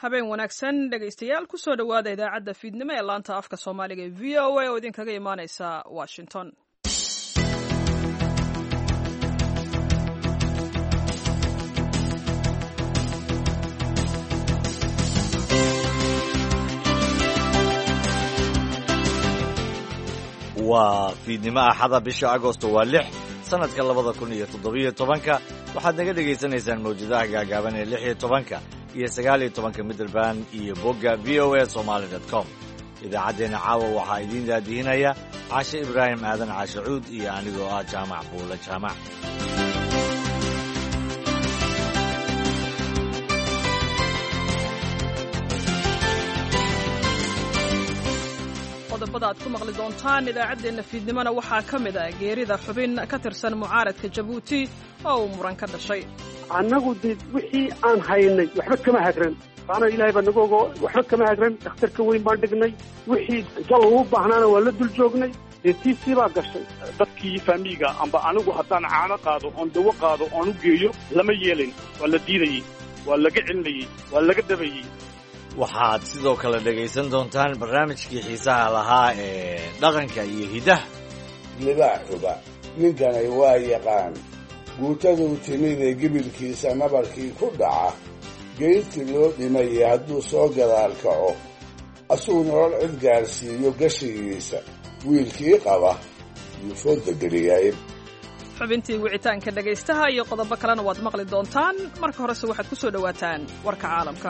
habeen wanaagsan dhegaystayaal kusoo dhowaada idaacadda fiidnimo ee laanta afka soomaaliga ee v o a oo idinkaga imaaneysa washington. waa fiidnimo axada bisha agosto waa 6 sanadka 2017 waxaad naga dhegaysanaysaan mawjadaha gaagaaban ee 16 iyo 19 middleband iyo bogga voasomali.com. idaacaddeenna caawa waxaa idiin daadihinaya caashe ibraahim aadan caashe cuud iyo anigoo ah jaamac buule jaamac. qodobada aad ku maqli doontaan idaacaddeenna fiidnimona waxaa ka mid ah geerida xubin ka tirsan mucaaradka jabuuti oo uu muran ka dhashay. annagu dee wixii aan haynay waxba kama hagran faana ilaahay baa naga ogo waxba kama hagran dhakhtarka weyn baan dhignay wixii jal ugu baahnaana waa la dul joognay dee tiisii baa gashay. dadkii faamiiga amba anigu haddaan caano qaado oon dawo qaado oon u geeyo lama yeelin, waa la diidayey, waa laga celinayey, waa laga dabayey. waxaad sidoo kale dhegaysan doontaan barnaamijkii xiisaha lahaa ee dhaqanka iyo hiddaha. libaaxuba ninkanay waa yaqaan guutaduu timidee gibilkiisa nabarkii ku dhaca geydtii loo dhimayay hadduu soo gadaal kaco asuu nolol cid gaarsiiyo gashigiisa wiilkii qaba yuu fooda geliyay. xubintii wicitaanka dhegaystaha iyo qodobo kalena waad maqli doontaan. marka horese waxaad ku soo dhowaataan warka caalamka.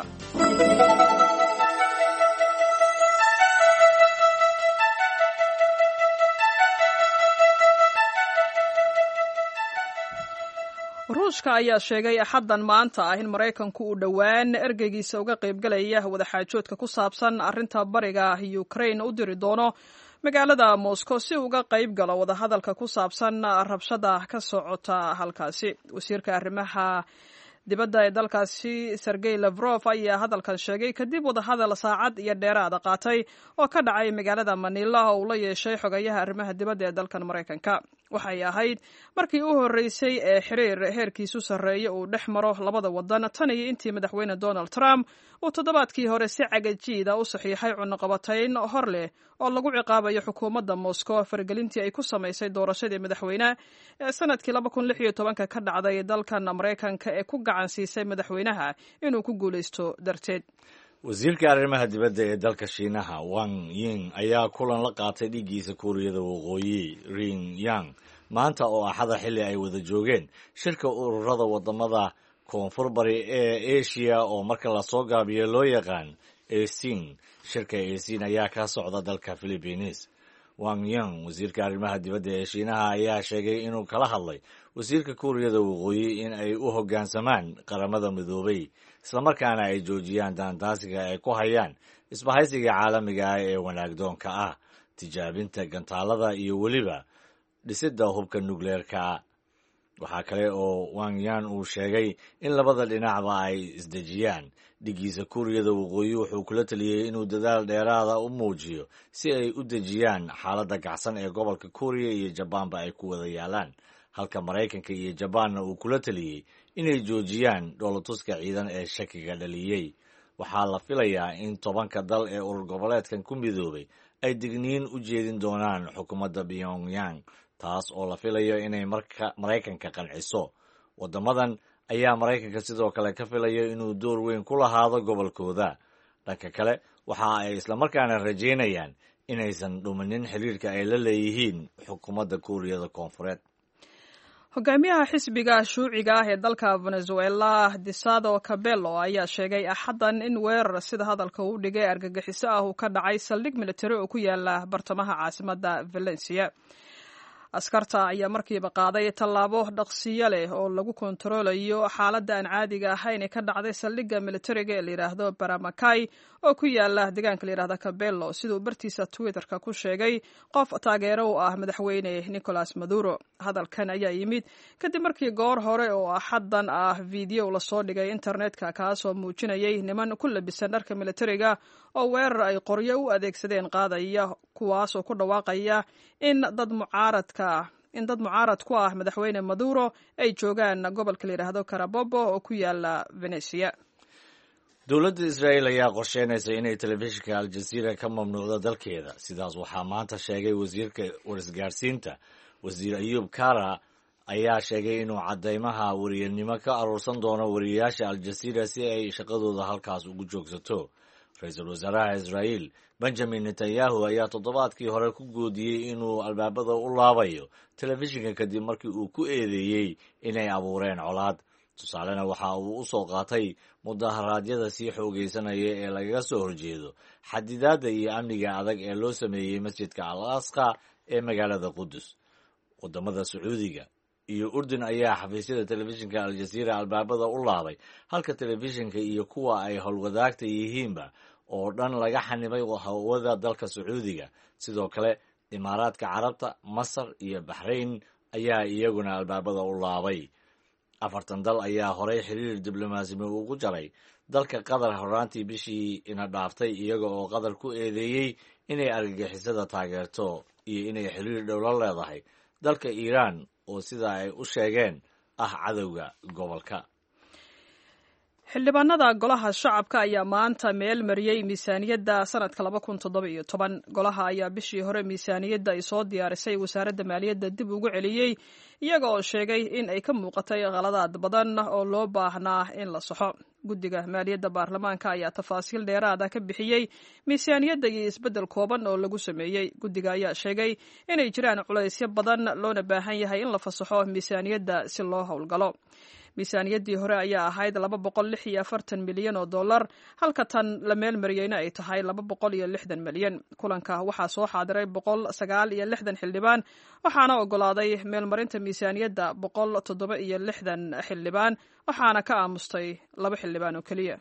ruushka ayaa sheegay axaddan maanta ah in maraykanku uu dhowaan ergeygiisa uga qaybgalaya wadaxaajoodka ku saabsan arrinta bariga ukraine u diri doono magaalada moscow si uga qayb galo wadahadalka ku saabsan rabshada ka socota halkaasi. wasiirka arrimaha dibadda ee dalkaasi sergey lavrov ayaa hadalkan sheegay kadib wadahadal saacad iyo dheeraada qaatay oo ka dhacay magaalada manila oo uu la yeeshay xogayaha arrimaha dibadda ee dalkan maraykanka. waxay ahayd markii u horreysay ee xiriir heerkiisu sarreeya uu dhex maro labada wadan tan iyo intii madaxweyne donald trump uu toddobaadkii hore si cagajiida u saxiixay cunaqabatayn hor leh oo lagu ciqaabayo xukuumadda moscow faragelintii ay ku samaysay doorashadii madaxweyne ee sanadkii 2016 ka dhacday dalkan maraykanka ee ku gacan siisay madaxweynaha inuu ku guulaysto darteed. wasiirka arrimaha dibadda ee dalka shiinaha wang ying ayaa kulan la qaatay dhiiggiisa kuuriyada waqooyi ring yang maanta oo axada xilli ay wada joogeen shirka ururada wadamada koonfur bari ee asia oo marka lasoo gaabiyo loo yaqaan ASEAN. shirka ASEAN ayaa ka socda dalka Philippines. wang yang wasiirka arrimaha dibadda ee shiinaha ayaa sheegay inuu kala hadlay wasiirka kuuriyada waqooyi in ay u hoggaansamaan qaramada midoobay islamarkaana ay joojiyaan daandaasiga ay ku hayaan isbahaysiga caalamiga ah ee wanaagdoonka ah, tijaabinta gantaalada iyo weliba dhisidda hubka nukleerka. waxaa kale oo wang yang uu sheegay in labada dhinacba ay isdejiyaan. dhigiisa kuuriyada waqooyi wuxuu kula taliyey inuu dadaal dheeraada u muujiyo si ay u dejiyaan xaaladda kacsan ee gobolka kuuriya iyo jabaanba ay ku wada yaalaan, halka maraykanka iyo jabaanna uu kula taliyey inay joojiyaan dhoolatuska ciidan ee shakiga dhaliyey. waxaa la filayaa in 10 dal ee urur goboleedkan ku midoobay ay digniin u jeedin doonaan xukuumadda Pyongyang, taas oo la filayo inay maraykanka qanciso. waddamadan ayaa maraykanka sidoo kale ka filayo inuu door weyn ku lahaado gobolkooda. dhanka kale waxa ay islamarkaana rajaynayaan inaysan dhuminin xiriirka ay la leeyihiin xukuumadda kuuriyada koonfureed. hogaamiyaha xisbiga shuuciga ah ee dalka venezuela Diosdado Cabello ayaa sheegay axaddan in weerar sida hadalka uu dhigay argagixiso ah uu ka dhacay saldhig militari oo ku yaala bartamaha caasimadda Valencia. askarta ayaa markiiba qaaday tallaabo dhaqsiyo leh oo lagu kontaroolayo xaaladda aan caadiga ahayn ee ka dhacday saldhigga militariga ee layidhaahdo Baramakay oo ku yaala deegaanka layidhahda Cabello, siduu bartiisa Twitterka ku sheegay qof taageero u ah madaxweyne Nicolas Maduro. hadalkan ayaa yimid kadib markii goor hore oo axaddan ah fiideo lasoo dhigay internetka kaasoo muujinayay niman ku labisan dharka militariga oo weerar ay qoryo u adeegsadeen qaadaya, kuwaasoo ku dhawaaqaya in dad mucaarad ku ah madaxweyne Maduro ay joogaan gobolka la yidhaahdo Carabobo oo ku yaala Venecia. dowladda israa'iil ayaa qorsheynaysa inay telefishinka aljaziira ka mamnuucdo dalkeeda. Sidaas waxaa maanta sheegay wasiirka warisgaarsiinta wasiir ayuub kara ayaa sheegay inuu caddeymaha wariyanimo ka aruursan doono wariyayaasha aljaziira si ay shaqadooda halkaas ugu joogsato. ra-iisul wasaaraha israa'iil benjamin netanyahu ayaa toddobaadkii hore ku goodiyey inuu albaabada u laabayo telefishinka kadib markii uu ku eedeeyey inay abuureen colaad. tusaalena waxa uu u soo qaatay mudaharaadyada sii xoogaysanaya ee lagaga soo horjeedo xadidaadda iyo amniga adag ee loo sameeyey masjidka al aqsa ee magaalada qudus. wadamada sacuudiga iyo urdun ayaa xafiisyada telefishinka aljaziira albaabada u laabay, halka telefishinka iyo kuwa ay howlwadaagta yihiinba oo dhan laga xanibay hawada dalka sacuudiga. sidoo kale imaaraadka carabta, masar iyo baxrayn ayaa iyaguna albaabada u laabay. 4 dal ayaa horey xiriir diblomaasimi ugu jaray dalka qatar horaantii bishii ina dhaaftay, iyaga oo qatar ku eedeeyey inay argagixisada taageerto iyo inay xiriir dhow la leedahay dalka iiraan oo sida ay u sheegeen ah cadowga gobolka. xildhibaanada golaha shacabka ayaa maanta meel mariyey miisaaniyadda sanadka 2017. golaha ayaa bishii hore miisaaniyadda ay soo diyaarisay wasaaradda maaliyadda dib ugu celiyey, iyaga oo sheegay in ay ka muuqatay khaladaad badan oo loo baahnaa in la saxo. guddiga maaliyadda baarlamaanka ayaa tafaasiil dheeraada ka bixiyey miisaaniyadda iyo isbeddel kooban oo lagu sameeyey. guddiga ayaa sheegay inay jiraan culaysyo badan loona baahan yahay in la fasaxo miisaaniyadda si loo howlgalo. miisaaniyaddii hore ayaa ahayd $246 milyan oo dollar, halka tan la meel mariyeyna ay tahay $260 milyan. kulanka waxaa soo xaadiray 169 xildhibaan, waxaana ogolaaday meelmarinta miisaaniyadda 167 xildhibaan, waxaana ka aamustay 2 xildhibaan oo keliya.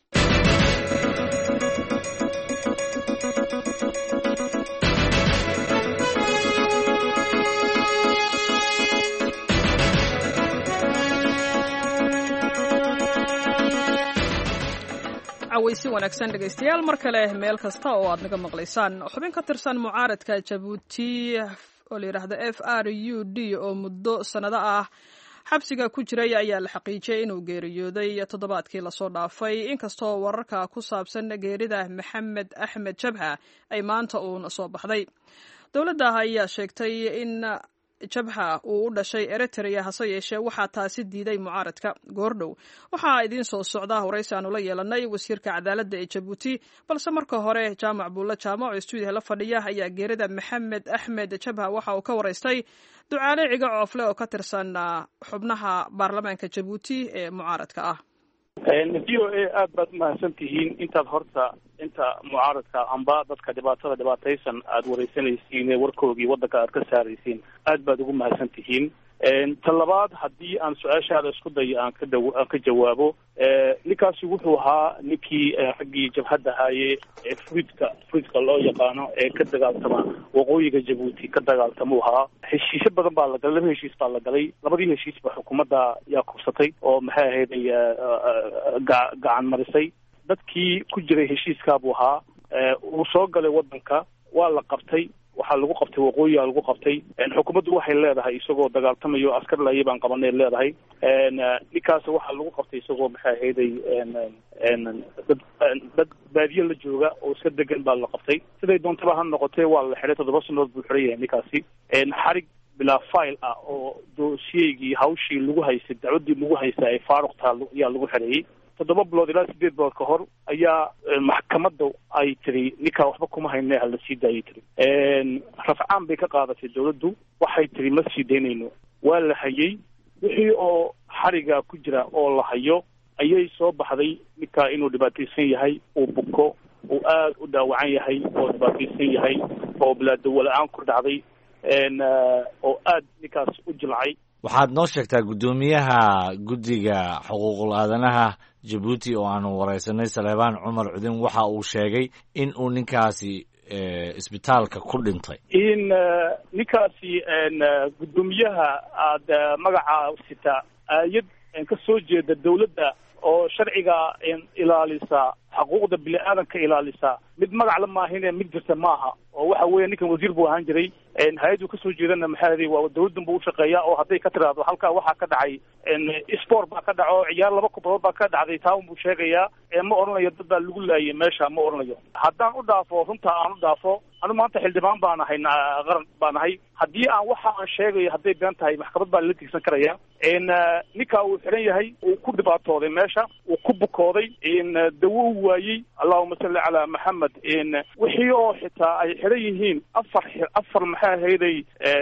waysi wanaagsan dhegaystayaal mar kale meel kasta oo aad naga maqlaysaan. xubin ka tirsan mucaaradka Jabuuti oo la yiraahdo FRUD oo muddo sanado ah xabsiga ku jiray ayaa la xaqiijiyay inuu geeriyooday toddobaadkii la soo dhaafay, inkastoo wararka ku saabsan geerida Maxamed Axmed Jabha ay maanta uun soo baxday. dowladda ayaa sheegtay in Jabha uu u dhashay Eritrea, hase yeeshee waxaa taasi diiday mucaaradka. goordhow waxaa idiin soo socda waraysi aanu la yeelanay wasiirka cadaaladda ee Jabuuti, balse marka hore jaamac buulla jaamac oo stuudiyaha la fadhiya ayaa geerida Maxamed Axmed Jabha waxa uu ka waraystay ducaale ciga coofle oo ka tirsan xubnaha baarlamaanka Jabuuti ee mucaaradka ah. VOA aad baad mahadsan tihiin inta mucaaradka amba dadka dhibaataysan aad wareysanaysiin ee warkoogii waddanka aad ka saaraysiin aad baad ugu mahadsan tihiin. ta labaad, haddii aan su-aashaada isku dayo aan ka jawaabo, ninkaasi wuxuu ahaa ninkii raggii jabhadda haye ee fruidka loo yaqaano ee ka dagaaltama waqooyiga Jabuuti ka dagaaltamuu ahaa. heshiisyo badan baa la galay, 2 heshiis baa la galay. 2 heshiisba xukuumadda yaa kubsatay oo maxay ahayd gacan marisay. dadkii ku jiray heshiiskaabuu ahaa. uu soo galay waddanka, waa la qabtay, waxaa lagu qabtay waqooyiga lagu qabtay. xukuumaddu waxay leedahay isagoo dagaaltamayo askar laayay baan qabanay leedahay. ninkaas waxaa lagu qabtay isagoo maxay ahayday dad baadiye la jooga oo iska degan baa la qabtay. siday doontaba ha noqotee waa la xidhay. 7 sanood buu xiran yahay ninkaasi. xarig bilaa file ah oo dooshiyeygii hawshii lagu haystay, dacwaddii lagu haystay ay faaruq tahay ayaa lagu xidhayay. 7 bilood ilaa 8 bilood ka hor ayaa maxkamadda ay tiri ninkaa waxba kuma hayne hala sii daayay tiri. rafcaan bay ka qaadatay dawladdu, waxay tiri ma sii daynayno. waa la hayay wixii oo xariga ku jira oo la hayo ayay soo baxday ninkaa inuu dhibaataysan yahay, uu buko, uu aad u dhaawacan yahay, oo dhibaataysan yahay, oo bilaa la-aan ku dhacday, oo aad ninkaas u jilcay. waxaad noo sheegtaa guddoomiyaha guddiga xuquuqul aadanaha Jabuuti oo aanu waraysanay, Saleebaan Cumar Cudin, waxa uu sheegay in uu ninkaasi isbitaalka ku dhintay. in ninkaasi guddoomiyaha aad magaca sita aayad ka soo jeeda dawladda oo sharciga ilaalisa xuquuqda bini'aadanka ilaalisa mid magac la maahine mid jirta maaha oo waxa weeye ninkan wasiir buu ahaan jiray hay-addu kasoo jeedana maxaa yidhi waa dawladdan buu ushaqeeyaa oo hadday ka tiraahdo halkaa waxaa ka dhacay sport baa ka dhaco ciyaar 2 kubadood baa ka dhacday taa unbuu sheegayaa ma oranayo dad baa lagu laayay meesha ma oranayo haddaan u dhaafo runta aan u dhaafo anu maanta xildhibaan baan ahay qaran baan ahay haddii aan waxa aan sheegayo hadday been tahay maxkamad baa lala tigsan karaya ninkaa uu xiran yahay uu ku dhibaatooday meesha uu ku bukooday dawo u waayey allahuma salli calaa maxamed wixii oo xitaa ay xiran yihiin afar maxay ahayday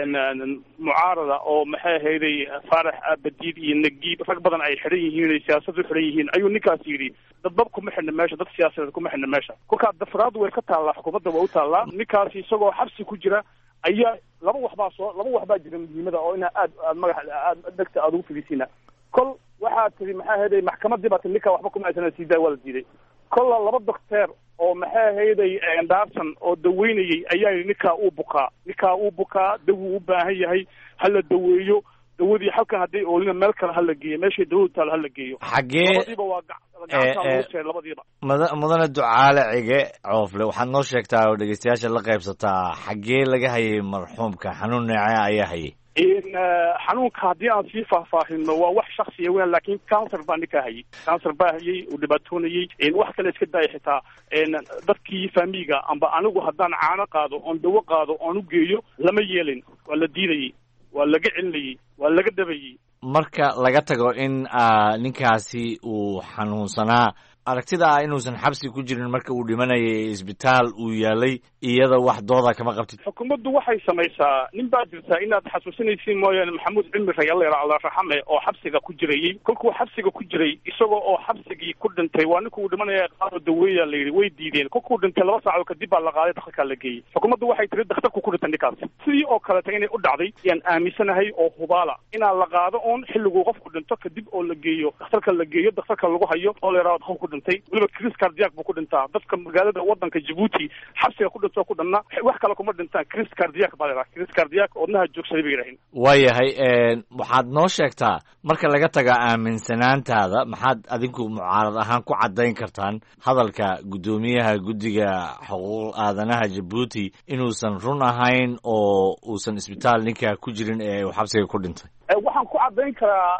mucaarada oo maxay ahayday faarax abadiid iyo nagiib rag badan ay xiran yihiin ay siyaasad u xiran yihiin ayuu ninkaas yidhi dadbab kuma xidhna meesha dad siyaasadeed kuma xidhna meesha kolkaa dafraadu way ka taallaa xukuumadda waa u taallaa ninkaasi isagoo xabsi ku jira ayaa laba wax baa jira muhiimada oo inaa aad magaxa dhegta aad ugu fidisiina kol waxaad tihi maxaa ahayday maxkamadii baa tii ninkaa waxba kuma aysan siidaa waa la diiday kolla 2 doctor oo maxay ahayday Anderson oo daweynayay ayaa yidhi ninkaa uu bukaa dawu u baahan yahay hala daweeyo dawadii halkan hadday oolina meel kale hala geeyo meeshay dawadu taal hala geeyo xagee labadiiba mudane Ducaale Cige Coofle waxaad noo sheegtaa oo dhegeystayaasha la qaybsataa xagee laga hayay marxuumka xanuun neece ayaa hayay xanuunka haddii aan sii faahfaahino waa wax shaksiya weyn laakiin cancer baa ninkaa hayay cancer baa hayay uu dhibaatoonayay wax kale iska daaya xitaa dadkii faamiga amba anigu haddaan caano qaado oon dawo qaado oon u geeyo lama yeelin waa la diidayay waa laga celinayay waa laga dabayay marka laga tago in ninkaasi uu xanuunsanaa aragtida inuusan xabsi ku jirin marka uu dhimanayay isbitaal uu yaalay iyada wax dooda kama qabtid xukuumaddu waxay samaysaa nin baa jirta inaad xasuusinaysiin mooyaane maxamuud cimri alla raxame oo xabsiga ku jirayay kolkuu xabsiga ku jiray isagoo oo xabsigii ku dhintay waa ninkuu uu dhimanaya qaado daweeya la yidhi way diideen kolkuu dhintay 2 saacadood kadib baa la qaaday dhakhtarkaa la geeyey xukuumaddu waxay tiri dhakhtarku ku dhintay ninkaas sidii oo kaleta inay u dhacday yaan aaminsanahay oo hubaala inaa la qaado oon xilliguu qofku dhinto kadib oo la geeyo dhakhtarka lagu hayo oo la yidhahdo qofku dhintay weliba Chris Cardiac buu ku dhintaa dadka magaalada wadanka Djibouti xabsiga ku dhintoo ku dhanna wax kale kuma dhintaan Chris Cardiac baa la Chris Cardiac wadnaha joogsaday bay yiraahdeen waayahay waxaad noo sheegtaa marka laga taga aaminsanaantaada maxaad adinku mucaarad ahaan ku cadayn kartaan hadalka gudoomiyaha guddiga xuquuq aadanaha Djibouti inuusan run ahayn oo uusan isbitaal ninka ku jirin ee uu xabsiga ku dhintay waxaan ku cadayn karaa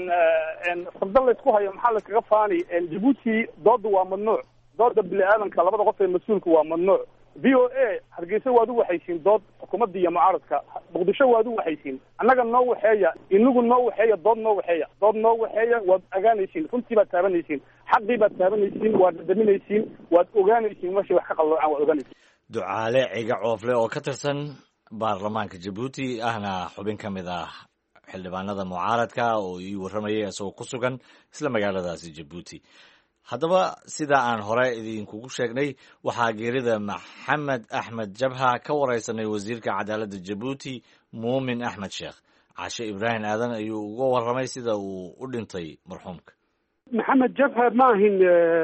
sabdan la isku hayo maxaa la kaga faani Djibouti doodu waa mamnuuc dooda bini'aadanka labada qof ee mas'uulka waa mamnuuc VOA hargeysa waad u waxaysiin dood xukuumadda iyo mucaaradka muqdisho waad u waxaysiin annaga noo waxeeya inagu noo waxeeya dood noo waxeeya waad agaanaysiin runtii baad taabanaysiin xaqii baad taabanaysiin waad dhadhaminaysiin waad ogaanaysiin meeshay wax ka qalloocaan waad ogaanaysiin Ducaale Cige Coofle oo ka tirsan baarlamaanka Djibouti ahna xubin ka mid ah xildhibaanada mucaaradka oo ii warramayay isagoo ku sugan isla magaaladaasi Djibouti haddaba sida aan hore idinkugu sheegnay waxaa geerida Maxamed Axmed Jabha ka wareysanay wasiirka cadaaladda Djibouti Muumin Axmed Sheekh Caashe Ibrahim Aadan ayuu uga warramay sida uu u dhintay marxuumka Maxamed Jabha ma ahin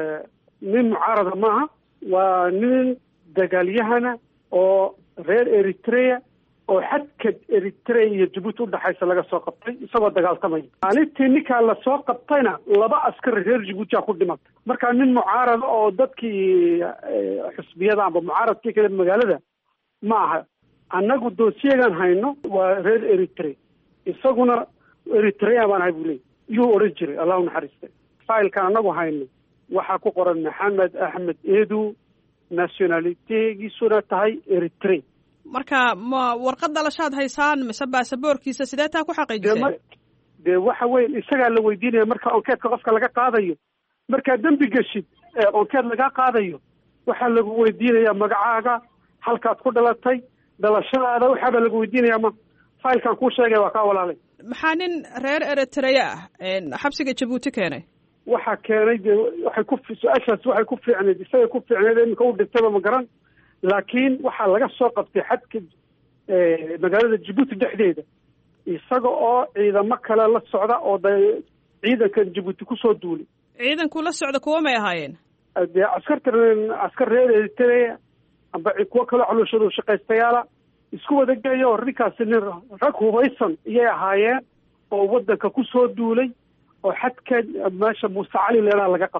nin mucaarada maaha waa nin dagaalyahana oo reer Eritrea oo xadka Eritrea iyo Djibouti u dhaxaysa laga soo qabtay isagoo dagaaltamay maalintii ninka la soo qabtayna 2 askar reer Djibouti ku dhimatay marka nin mucaarada oo dadkii xisbiyada ama mucaaradkii kale magaalada ma aha annagu doosiyadan hayno waa reer Eritrea isaguna Eritrea baan haybulay yuu oran jiray Allahu naxariiste faylka annagu hayno waxa ku qoran Maxamed Axmed Eedu nationality-giisuna tahay Eritrea marka ma warqad dhalashaad haysaan mise baasaboorkiisa sidee taa ku xaqiijisay dee waxa weyn isagaa la weydiinaya marka onkeedka qofka laga qaadayo markaa dembi geshid onkeed laga qaadayo waxaa lagu weydiinayaa magacaaga halkaad ku dhalatay dhalashadaada waxaaba lagu weydiinayaa ma faylkan kuu sheegay waa kaa walaalay maxaa nin reer Eritrea xabsiga Djibouti keenay waxaa keenay dee waxay ku su-aashaas waxay ku fiicneed isaga ku fiicneed iminka u dhintayba ma garan laakiin waxaa laga soo qabtay xadka magaalada Djibouti dhexdeeda isaga oo ciidamo kale la socda oo ciidanka Djibouti ku soo duulay ciidanku la socda kuwa may ahaayeen dee askar reer Eritrea amba kuwa kale caloshooda shaqaystayaala isku wada geeyo ninkaasi nin rag hubaysan iyay ahaayeen oo wadanka ku soo duulay oo xadka meesha Muuse Cali leedaha laga qabtay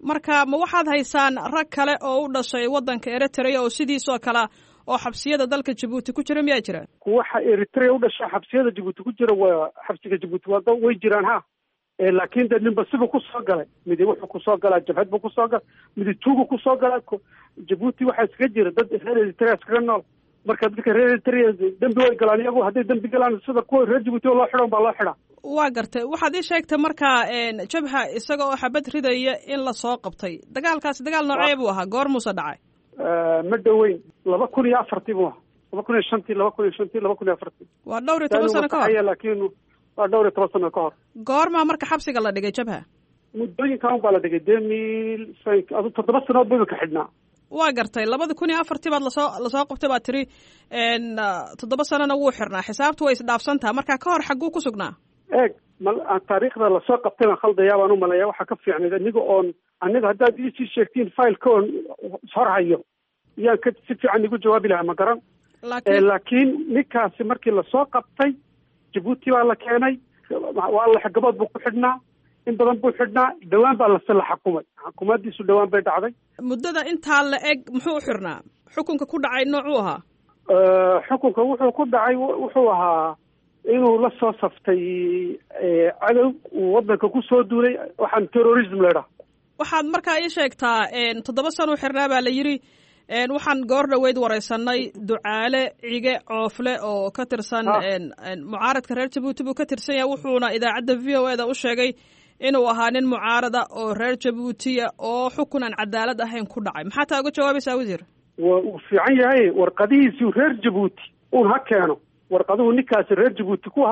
marka ma waxaad haysaan rag kale oo u dhashay waddanka Eritrea oo sidiisoo kale oo xabsiyada dalka Djibouti ku jira miyaa jira? Waxa Eritrea u dhashay xabsiyada Djibouti ku jira waa xabsiga Djibouti waa way jiraan ha. Laakiin dad ninba siba ku soo galay mid wuxuu ku soo galay jabhad buu ku soo galay mid tuugu ku soo galay Djibouti waxa iska jira dad reer Eritrea iska nool marka dadka reer Eritrea dambi way galaan iyagu hadday dambi galaan sida kuwa reer Djibouti loo xidhan baa loo xidhaa. waa gartay waxaad ii sheegtay marka jabha isaga oo xabad ridaya in la soo qabtay dagaalkaasi dagaal noocee buu ahaa goor muuse dhacay ma dhaweyn 2004 buu ahaa 2005 waa dhowr iyo 10 sano ka hor laakiin waa dhowr iyo 10 sano ka hor goorma marka xabsiga la dhigay jabha muddooyinkan baa la dhigay 2005 adu 7 sanood buu ka xidhnaa waa gartay 2004 baad lasoo qabtay baad tiri 7 sanana wuu xirnaa xisaabtu way isdhaafsantaa marka ka hor xaguu ku sugnaa taariikhda lasoo qabtay baan khaldayaa baan u maleeyaa waxaa ka fiicnayd aniga haddaad iisii sheegtiin fileka oon hor hayo yaan ka si fiican igu jawaabi lahaa ma garan laakiin ninkaasi markii lasoo qabtay Djibouti baa la keenay waa la gabood buu ku xidhnaa in badan buu xidhnaa dhawaan baa la xukumay xukuumadiisu dhawaan bay dhacday muddada intaa la eg muxuu u xirnaa xukunka ku dhacay noocuu ahaa xukunka wuxuu ku dhacay wuxuu ahaa inuu la soo saftay cadow uu waddanka ku soo duulay waxaan terrorism leedahay waxaad markaa ii sheegtaa 7 sano u xirnaa baa la yidhi waxaan goor dhaweyd wareysanay Ducaale Cige Coofle oo ka tirsan mucaaradka reer Djibouti buu ka tirsan yahay wuxuuna idaacadda VOA-da u sheegay inuu ahaa nin mucaarada oo reer Djibouti oo xukun aan cadaalad ahayn ku dhacay maxaa taa uga jawaabaysaa wasiir wuu fiican yahay warqadihiisii reer Djibouti uun ha keeno warqaduhu ninkaasi reer Djibouti ku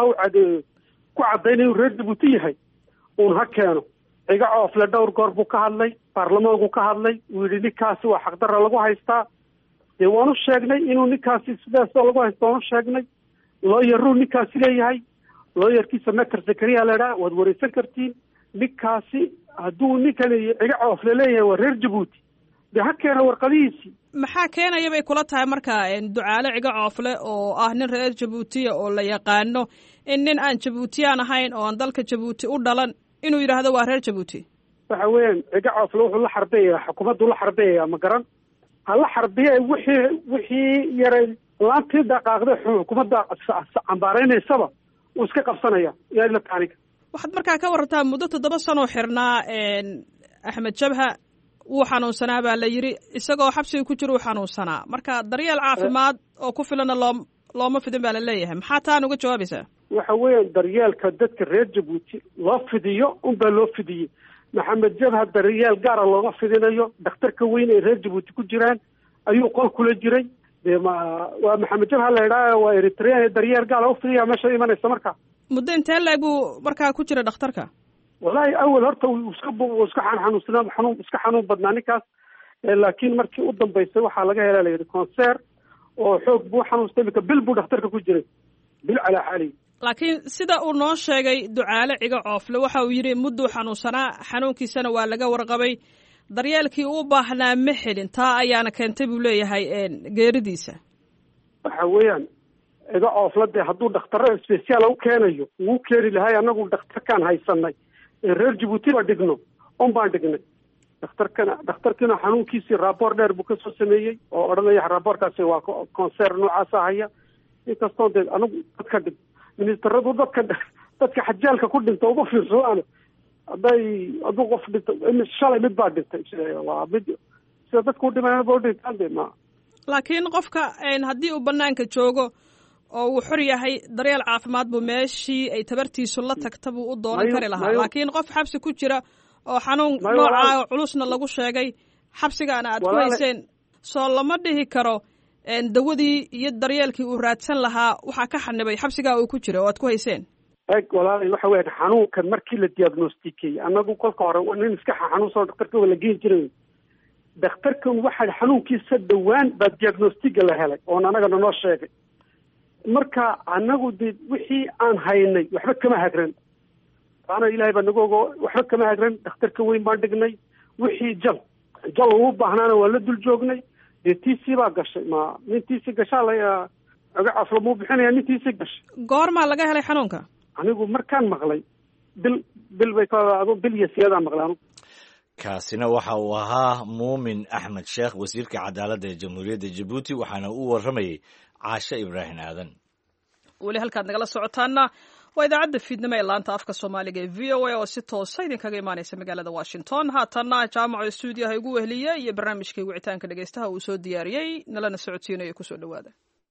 cadaynayo reer Djibouti yahay uun ha keeno Cige Coofle dhowr goor buu ka hadlay baarlamaanku ka hadlay uu yidhi ninkaasi waa xaqdarra lagu haystaa dee waanu sheegnay inuu ninkaasi sidaasoo lagu haysto waanu sheegnay looyaruu ninkaasi leeyahay looyarkiisa Meter Zakariya leedhaa waad wareysan kartiin ninkaasi hadduu ninkani Cige Coofle leeyahay waa reer Djibouti dee ha keena warqadihiisii maxaa keenaya bay kula tahay marka Ducaale Cige Coofle oo ah nin reer Djibouti oo la yaqaano in nin aan Djiboutian ahayn oo aan dalka Djibouti u dhalan inuu yiraahdo waa reer Djibouti waxa weeyaan Cige Coofle wuxuu la xarbeeyaa xukuumaddu la xarbeeyaa ma garan ha la xarbeeyaa wixii yaray laantii dhaqaaqday xukuumadda cambaaraynaysaba uu iska qabsanaya yaa la taaniga waxaad markaa ka warrantaa muddo 7 sano xirnaa Axmed Jabha wuu xanuunsanaa baa la yidhi isagoo xabsiga ku jira uu xanuunsanaa marka daryeel caafimaad oo ku filana looma fidin baa la leeyahay maxaa taan uga jawaabaysaa waxa weeyaan daryeelka dadka reer Djibouti loo fidiyo unbaa loo fidiyey Maxamed Jabha daryeel gaara looma fidinayo dhakhtarka weyn ee reer Djibouti ku jiraan ayuu qol kula jiray waa Maxamed Jabha la yidhaha waa Eritrea daryeel gaara u fidiyaa meesha imanaysa marka muddo intee leeg buu markaa ku jira dhakhtarka wallahi awal horta uu iska xanuun badnaa ninkaas laakiin markii u dambaysay waxaa laga helaa la yidhi concert oo xoog buu xanuunstay imika bil buu dhakhtarka ku jiray bil calaa xaali laakiin sida uu noo sheegay Ducaale Cige Coofle waxa uu yidhi mudduu xanuunsanaa xanuunkiisana waa laga warqabay daryeelkii uu baahnaa ma helin taa ayaana keentay buu leeyahay geeridiisa waxa weeyaan Cige Coofle dee hadduu dhakhtarro special u keenayo wuu keeni lahay annagu dhakhtarkaan haysanay reer Djibouti baa dhigno baan dhignay dhakhtarkina xanuunkiisii raaboor dheer buu ka soo sameeyey oo odhanaya raaboorkaasi waa concert noocaasa haya inkastoo dee anigu dadka dhig ministeradu dadka xajaalka ku dhinta uga fiirsadaan hadduu qof dhinto shalay mid baa dhintay waa mid sida dadku u dhimayana ba u dhintaan de ma laakiin qofka haddii uu banaanka joogo oo uu xor yahay daryeel caafimaad buu meeshii ay tabartiisu la tagta buu u doonan kari lahaa laakiin qof xabsi ku jira oo xanuun nooca culusna lagu sheegay xabsigaana aad ku hayseen soo lama dhihi karo dawadii iyo daryeelkii uu raadsan lahaa waxaa ka xanibay xabsigaa uu ku jira oo aad ku hayseen walaalay waxa weeyaan xanuunkan markii la diagnostiqueeyey annagu kolka hore nin iska xanuunsan dhakhtarka waa la geeni jiray dhakhtarkan waxaa xanuunkiisa dhowaan baa diagnostiga la helay oon annagana noo sheegay marka annagu de wixii aan haynay waxba kama hagran taana ilaahay baa nagu ogo waxba kama hagran dhakhtarka weyn baan dhignay wixii jal ugu baahnaana waa la dul joognay dee tiisii baa gashay ma nintiisii gashaa Cige Coofle muu bixinaya nintiisii gashay goormaa laga helay xanuunka anigu markaan maqlay bil iyo siyadaan maqlay anigu kaasina waxa uu ahaa muumin axmed sheekh wasiirka cadaaladda ee jamhuuriyadda jabuuti waxaana uu warramayey caashe ibraahim aadan. weli halkaad nagala socotaana waa idaacadda fiidnimo ee laanta afka soomaaliga ee v o a oo si toosa idinkaga imaanaysa magaalada washington. haatanna jaamaco stuudiyaha igu wehliye iyo barnaamijkai wicitaanka dhegeystaha uu soo diyaariyey nalana socodsiinayo kusoo dhowaada.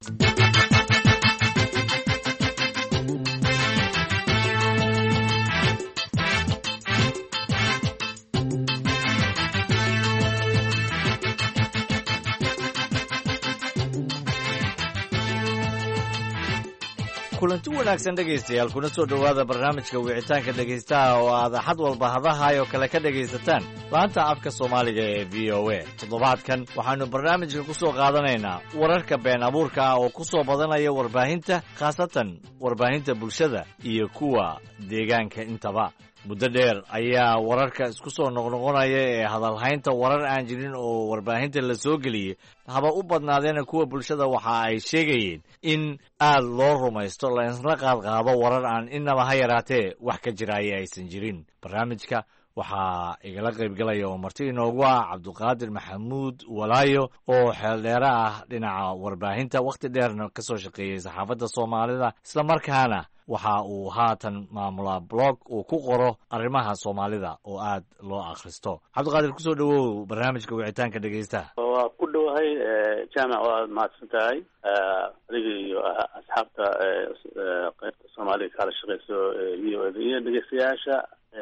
kulanti wanaagsan dhegaystayaal kuna soo dhowaada barnaamijka wicitaanka dhegaystaha oo aad axad walba hadahaayoo kale ka dhegaysataan laanta afka soomaaliga ee v o a. toddobaadkan waxaannu barnaamijka ku soo qaadanaynaa wararka been abuurka ah oo ku soo badanaya warbaahinta, khaasatan warbaahinta bulshada iyo kuwa deegaanka intaba. muddo dheer ayaa wararka isku soo noqnoqonaya ee hadalhaynta warar aan jirin oo warbaahinta la soo geliyey haba u badnaadeena kuwa bulshada waxa ay sheegayeen in aad loo rumaysto la isla qaadqaado warar aan innaba ha yaraatee wax ka jiraaya aysan jirin. barnaamijka waxaa igala qaybgalaya oo marti inoogu ah cabduqaadir maxamuud walaayo oo xeeldheere ah dhinaca warbaahinta, wakhti dheerna ka soo shaqeeyey saxaafadda soomaalida, islamarkaana waxa uu haatan maamulaa blog uu ku qoro arrimaha soomaalida oo aad loo akhristo. cabdiqaadir, kusoo dhowow barnaamijka wicitaanka dhegaystaha. waa ku dhowahay jaamac, waad mahadsan tahay adiga iyo asxaabta qaybta soomaaliga kala shaqeyso v o a iyo dhegeystayaasha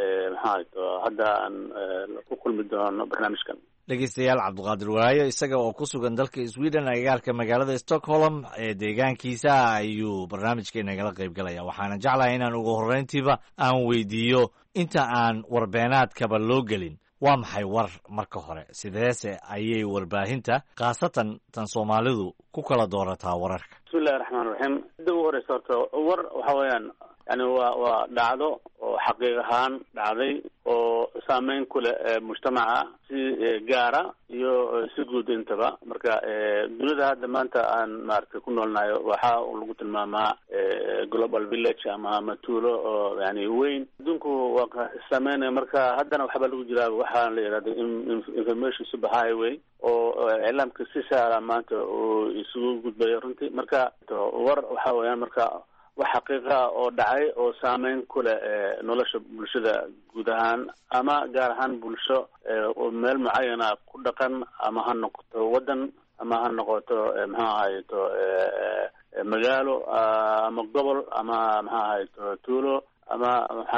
hadda aan ku kulmi doono barnaamijkan. dhegeystayaal, cabduqaadir walaayo isaga oo ku sugan dalka Sweden agagaarka magaalada Stockholm ee deegaankiisa ayuu barnaamijka inagala qayb galaya. waxaana jeclahay inaan ugu horreyntiiba aan weydiiyo, inta aan warbeenaadkaba loo gelin, waa maxay war marka hore? sideese ayay warbaahinta khaasatan tan soomaalidu ku kala doorataa wararka? bismillahi raxmaan raxiim. sida ugu horeysa horta war waxa weeyaan yani waa dhacdo oo xaqiiq ahaan dhacday oo saameyn ku leh mujtamaca si gaara iyo si guud intaba. marka dunida hadda maanta aan maaragtay ku noolnayo waxa lagu tilmaamaa global village ama tuulo oo yani weyn. adduunku waa saameynaya. marka haddana waxba lagu jiraa waxaa la yidhahda information super highway oo iclaamka si sahla maanta uu isugu gudbayo runtii. marka war waxa weeyaan marka wax xaqiiqa oo dhacay oo saameyn ku leh nolosha bulshada guud ahaan ama gaar ahaan bulsho oo meel mucayana ku dhaqan, ama ha noqoto waddan ama ha noqoto magaalo ama gobol ama tuulo ama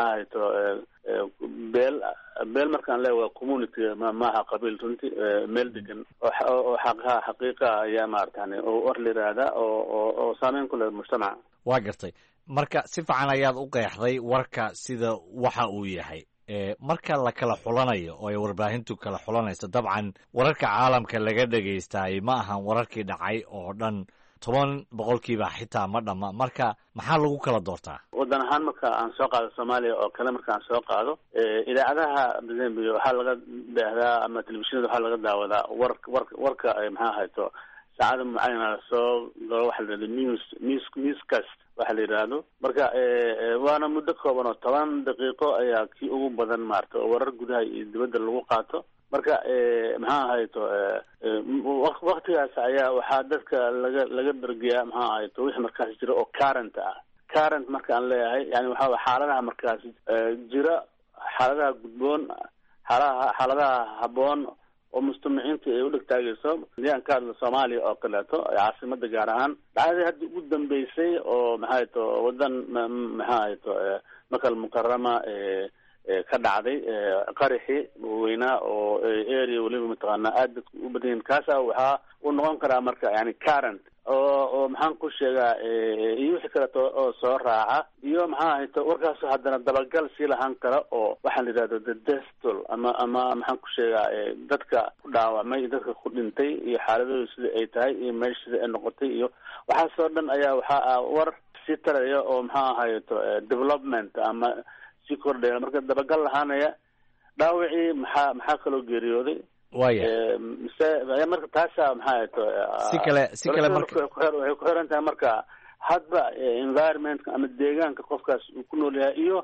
beel markaan leeyahay waa community maaha qabiil runtii meel degan oo xaqiiqa ayaa maaragtani oo war la yidhaahda oo saameyn ku leh mujtamaca. waa gartay. marka si fiican ayaad u qeexday warka sida waxa uu yahay. marka la kala xulanayo oo ay warbaahintu kala xulanayso, dabcan wararka caalamka laga dhegaystaay ma ahan wararkii dhacay oo dhan 10% xitaa ma dhamma. marka maxaa lagu kala doortaa? waddan ahaan marka aan soo qaado Soomaaliya oo kale, marka aan soo qaado idaacadaha waxaa laga daahdaa ama telefishinada waxaa laga daawadaa warka saacada mucayana soo galo waxa la yidhahdo newscast waxa la yidhaahdo. marka waana muddo kooban oo 10 daqiiqo ayaa kii ugu badan maarta oo warar gudaha iyo dibadda lagu qaato. marka waktigaas ayaa waxaa dadka laga bergeyaa wixii markaas jira oo current ah. current marka aan leeyahay yani waxaa xaaladaha markaas jira, xaaladaha gudboon, xaaladaha habboon oo mujtamaciinta ay u dhegtaagayso. hadii aan ka hadlo Soomaaliya oo kaleeto, caasimada gaar ahaan dhacdadii hadda ugu dambeysay oo waddan Makal Mukarrama ka dhacday qaraxi weynaa oo area waliba mataqaanaa aad dadku u badan yihiin. kaasa waxaa uu noqon karaa marka yani current oo maxaan ku sheegaa iyo wixii kaleeto oo soo raaca iyo warkaas haddana dabagal sii lahaan kara oo waxaan yidhahdo the death toll ama maxaan ku sheegaa dadka ku dhaawacmay, dadka ku dhintay iyo xaaladooda sida ay tahay iyo meesha sida ay noqotay iyo waxaasoo dhan ayaa waxaa war sii taraya oo development ama sii kordhaya. marka dabagal lahaanaya dhaawacii maxaa kaloo geeriyooday marka taasa si kale waxay ku xiran tahay marka hadba environmentka ama deegaanka qofkaas uu ku nool yahay iyo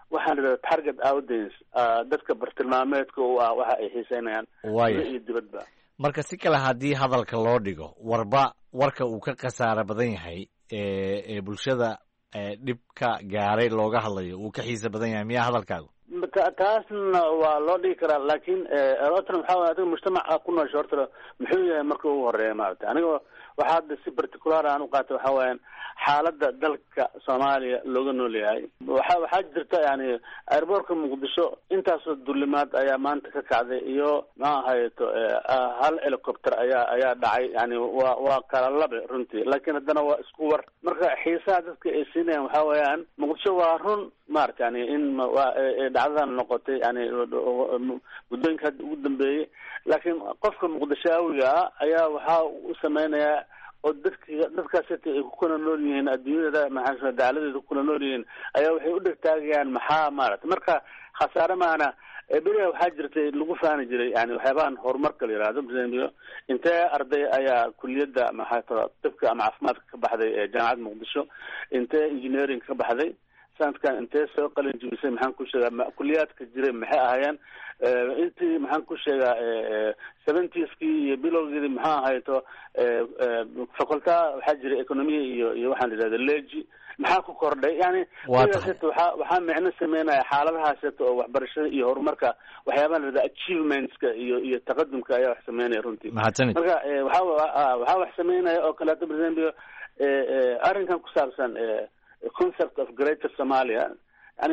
waxaan idhahda target audience, dadka bartilmaameedka u ah waxa ay xiiseynayaan iyo dibadba. marka si kale haddii hadalka loo dhigo, warka uu ka khasaaro badan yahay ee bulshada dhibka gaaray looga hadlayo uu ka xiisa badan yahay, miyaa hadalkaagu? taasna waa loo dhigi karaa, laakiin waxaa way adiga mujtamaca ku noosha horta muxuu yahay marka ugu horeeya maarata. aniga waxaa hadda si particular aan u qaatay waxa weeyaan xaaladda dalka Soomaaliya looga nool yahay. waxaa jirta yani airportka Muqdisho intaasoo dulimaad ayaa maanta ka kacday iyo ma ahayto hal helicopter ayaa dhacay, yani waa kala labe runtii, laakiin haddana waa isku war. marka xiisaha dadka ay siinayaan waxaa weeyaan Muqdisho waa run maarata, yani in dhacdadan noqotay yani muddooyinka hadda ugu dambeeyey, laakiin qofka muqdishaawiga ah ayaa waxaa u sameynayaa oo dadkaas ay ku kala nool yihiin adduunyada maxaa dacaladeeda ku kala nool yihiin ayaa waxay u dhegtaagayaan maxaa maarata. marka khasaare maana beriya waxaa jirtay lagu faani jiray yani waxyaabahan horumarka la yihahdo, intee arday ayaa kuliyadda maxaa tibka ama caafimaadka ka baxday ee jaamacadda Muqdisho, intee engineering ka baxday sanadkan, intee soo qalin jibisay, maxaan ku sheegaa kuliyaadka jiray maxay ahaayeen, intii maxaan ku sheegaa 70skii iyo bilowgeedii maxaa ahayto faculta waxaa jiray economiya iyo waxaan idhahda leji maxaa ku kordhay, yani waxaa micno sameynaya xaaladahaaseta oo waxbarashada iyo horumarka waxyaabaha lahahda achievementska iyo taqadumka ayaa wax sameynaya runtii. marka waxaa wax sameynaya oo kaleeto presembio arrinkan ku saabsan concept of greater Somalia, yani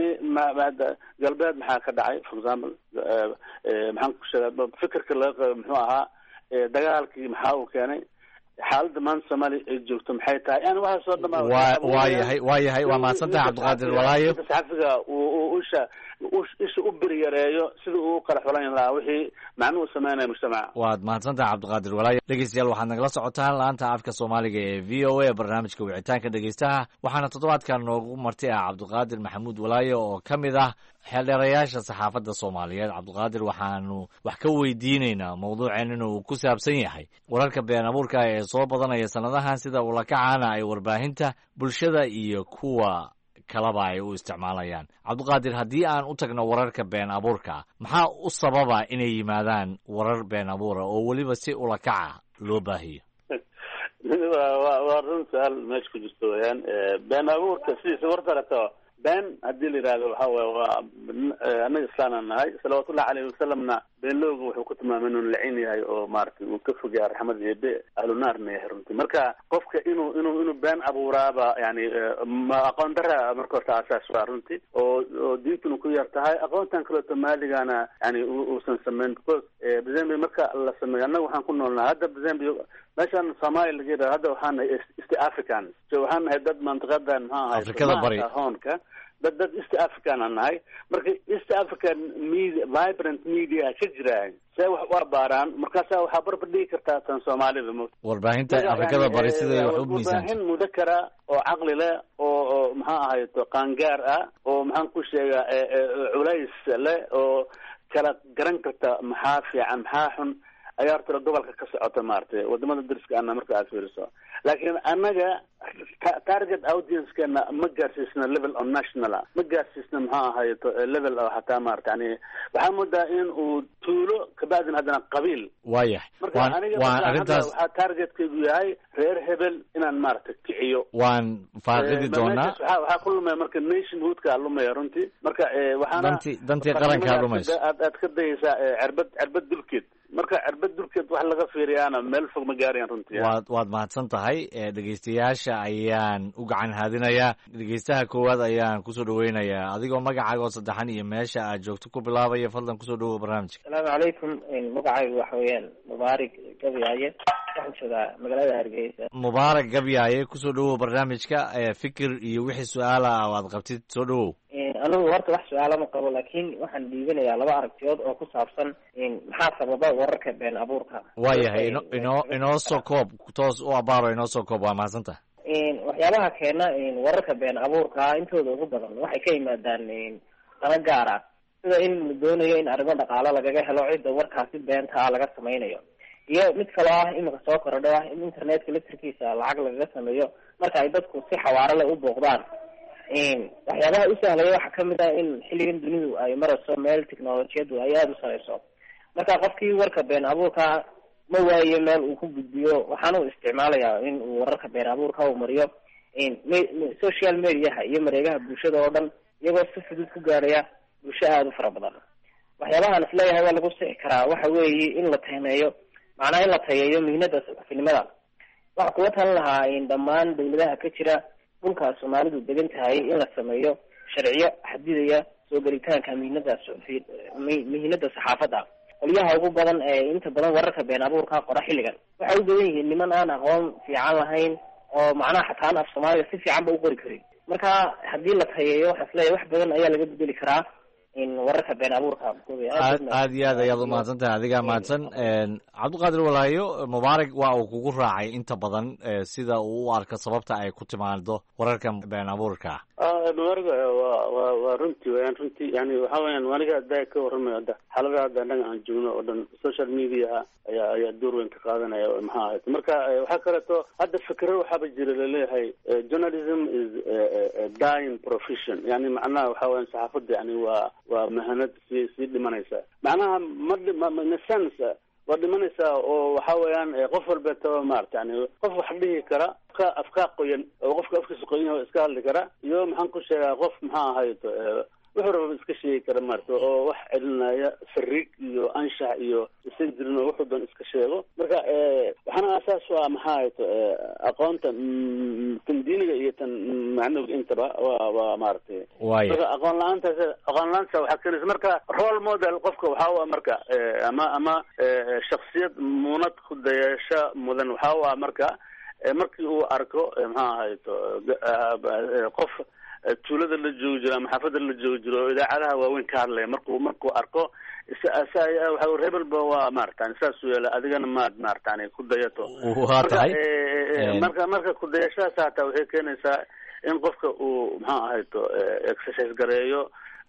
galbeed maxaa ka dhacay, for example maxaan ku sheegaa fikirka laga qabo muxuu ahaa, dagaalkii maxaa uu keenay, xaaladda maanta Soomaaliya ay joogto maxay tahay, yani waxaas oo dhamaan waayahay waa mahadsantahay Cabdiqaadir Walaayo. saxafiga uu isha u beri yareeyo sida uu kala xulan lahaa wixii macno u sameynaya mujtamaca. waad mahadsantahay Cabdiqaadir Walaayo. dhegeystayaal waxaad nagala socotaan laanta afka Soomaaliga ee VOA barnaamijka wicitaanka dhegeystaha, waxaana toddobaadkan noogu marti Cabdiqaadir Maxamuud Walaayo oo ka mid ah xeeldheerayaasha saxaafadda Soomaaliyeed. Cabdiqaadir, waxaanu wax ka weydiinaynaa mawduuceen inuu ku saabsan yahay wararka been abuurka ee soo badanaya sanadahan, sida ula kacaana ay warbaahinta bulshada iyo kuwa kalaba ay u isticmaalayaan. Cabdiqaadir, haddii aan u tagno wararka been abuurka, maxaa u sababa inay yimaadaan warar been abuura oo weliba si ula kaca loo baahiyo? waa run su-aal meesha ku jirto weyaan. been abuurka sidiisa wartarato been haddii la yidhahdo waxa waye waa annaga islaanaan nahay, salawaatullahi alayhi wasalamna beenlooga wuxuu ku tilmaamay inuu lacin yahay oo maaragtay uu ka fogaya raxmad eebe ahlunaarna yahay runtii. marka qofka inuu been abuuraaba yani ma aqoon dara marka horta asaas waa runtii, oo diintuna ku yar tahay, aqoontan kaleeto maaligana yani uusan sameyn, because December marka la sameeyo annaga waxaan ku noolnahay hadda December meeshaan Soomaaliya laga yidhahdo hadda waxaan nahay East Africans, so waxaan nahay dad mantiqadan maxaa ahay Afrikada bari hoonka dad East African aan nahay. marka East African media, vibrant media ka jiraan say wax u abaaraan, markaasa waxaa barbar dhigi kartaa tan Soomaalida warbaahinta Afrikada bari siday wax u miisaan warbaahin mudakara oo caqli leh oo maxaa ahayto qaangaar ah oo maxaan ku sheegaa culays leh oo kala garan karta maxaa fiican maxaa xun ayaa horta gobolka ka socota maaragtay wadamada dariska ana marka aad fiiriso. laakiin annaga target audience-keena ma gaarsiisna level on national, ma gaarsiisna maxaa ahayto level oo hataa maarata yani waxaa moodaa in uu tuulo kabacdin haddana qabiil waayahay. waan arrintaas waxaa targetkaygu yahay reer hebel inaan maarata kiciyo. waan faaqidi doonaa. waxaa ku lumaya marka nationhoodka lumaya runtii, marka waxaana dantii qarankaa lumayso. aad ka dayaysaa cerbad dulkeed, marka cerbad dulkeed wax laga fiiriyaana meel fog ma gaarayaan runtii. waad mahadsan tahay. dhegeystayaasha ayaan u gacan haadinayaa. dhegeystaha koowaad ayaan kusoo dhaweynayaa adigoo magacaaga oo saddexan iyo meesha aad joogto ku bilaabaya, fadlan kusoo dhawow barnaamijka. asalaamu calaykum. magacaygu waxa weeyaan mubaarak gabyaaye, waxaan joogaa magaalada Hargeysa. mubaarak gabyaaye, kusoo dhawow barnaamijka. fikir iyo wixii su-aala aad qabtid soo dhawow. anigu horta wax su-aala ma qabo, laakiin waxaan dhiibanayaa laba aragtiyood oo ku saabsan maxaa sababa wararka been abuurka. waayahay, inoo soo koob, toos u abaaro inoo soo koob. waa mahadsantaha. waxyaabaha keena wararka been abuurka intooda ugu badan waxay ka yimaadaan dana gaar ah, sida in la doonayo in arrimo dhaqaalo lagaga helo cidda warkaasi beenta ah laga samaynayo, iyo mid kaloo ah imika soo korodho ah in internetka laftirkiisa lacag lagaga sameeyo marka ay dadku si xawaaro leh u booqdaan waxyaabaha u sahlaya waxaa kamid ah in xilligan dunidu ay marayso meel technolojiyadu ay aada u sareyso, marka qofkii warka been abuurka ma waayo meel uu ku gudbiyo, waxaana uu isticmaalayaa in uu wararka been abuurka uu mariyo social mediaha iyo mareegaha bulshada oo dhan, iyagoo si fudud ku gaaraya bulsho aada u fara badan. waxyaabahaan isleeyahay waa lagu sixi karaa waxa weeye in la tahneeyo, macnaha in la tayeeyo mihnada saxafinimada. waxaa kuwa talan lahaa in dhammaan dawladaha ka jira dhulka soomaalidu degan tahay in la sameeyo sharciyo xadidaya soo gelitaanka mihnada saxaafadda. qolyaha ugu badan ee inta badan wararka been abuurka qora xilligan waxay u badan yihiin niman aan aqoon fiican lahayn oo macnaha xataa aan af soomaaliga si fiican ba u qori karin. marka haddii la tayeeyo waxaa isleeyahay wax badan ayaa laga bedeli karaa in wararka been abuurka. aad iyo aad ayaad umahadsan tahay, adigaa mahadsan. cabdiqaadir walaayo, mubaarak waa uu kugu raacay inta badan sida uu u arko sababta ay ku timaado wararka been abuurka. mubaarak waa runtii weyaan, runtii yani waxa weyaan aniga hadda ka warramayo hadda xaaladaha hadda annaga aan joogno oo dhan social mediaha ayaa door weyn ka qaadanaya maxaa ahayd. marka waxaa kaleeto hadda fikro waxaaba jira laleeyahay journalism is a dying profession, yani macnaha waxa weyan saxaafadda yani waa mahanad sii dhimanaysa, macnaha ma sense waa dhimanaysaa oo waxa weeyaan qof walbeetaba maarata yani qof wax dhihi kara afkaa qoyan oo qofka afkiisa qoyan yahay iska hadli kara, iyo maxaan ku sheegaa qof maxaa ahayd wuxuu raba iska sheegi kara maarata oo wax celinaya fariig iyo anshax iyo isan jirin oo wuxuu doon iska sheego. marka waxaana asaas u ah maxaa ahayd aqoonta tan diiniga iyo tan macnawiga intaba waa maaragtay marka aqoon la-aanta waxaa keenaysa marka role model qofka waxaa u ah marka ama shaksiyad muunad ku dayasho mudan waxaa u ah marka markii uu arko maxaa ahayd qof tuulada la joogi jiro ama xaafada la joogi jiro oo idaacadaha waaweyn ka hadlaya markuu arko waxa rebelba waa maaratan saas u yeela adigana maaratan ku dayato. waa tahay marka kudayashadaas hataa waxay keenaysaa in qofka uu maxaa ahayto exercise gareeyo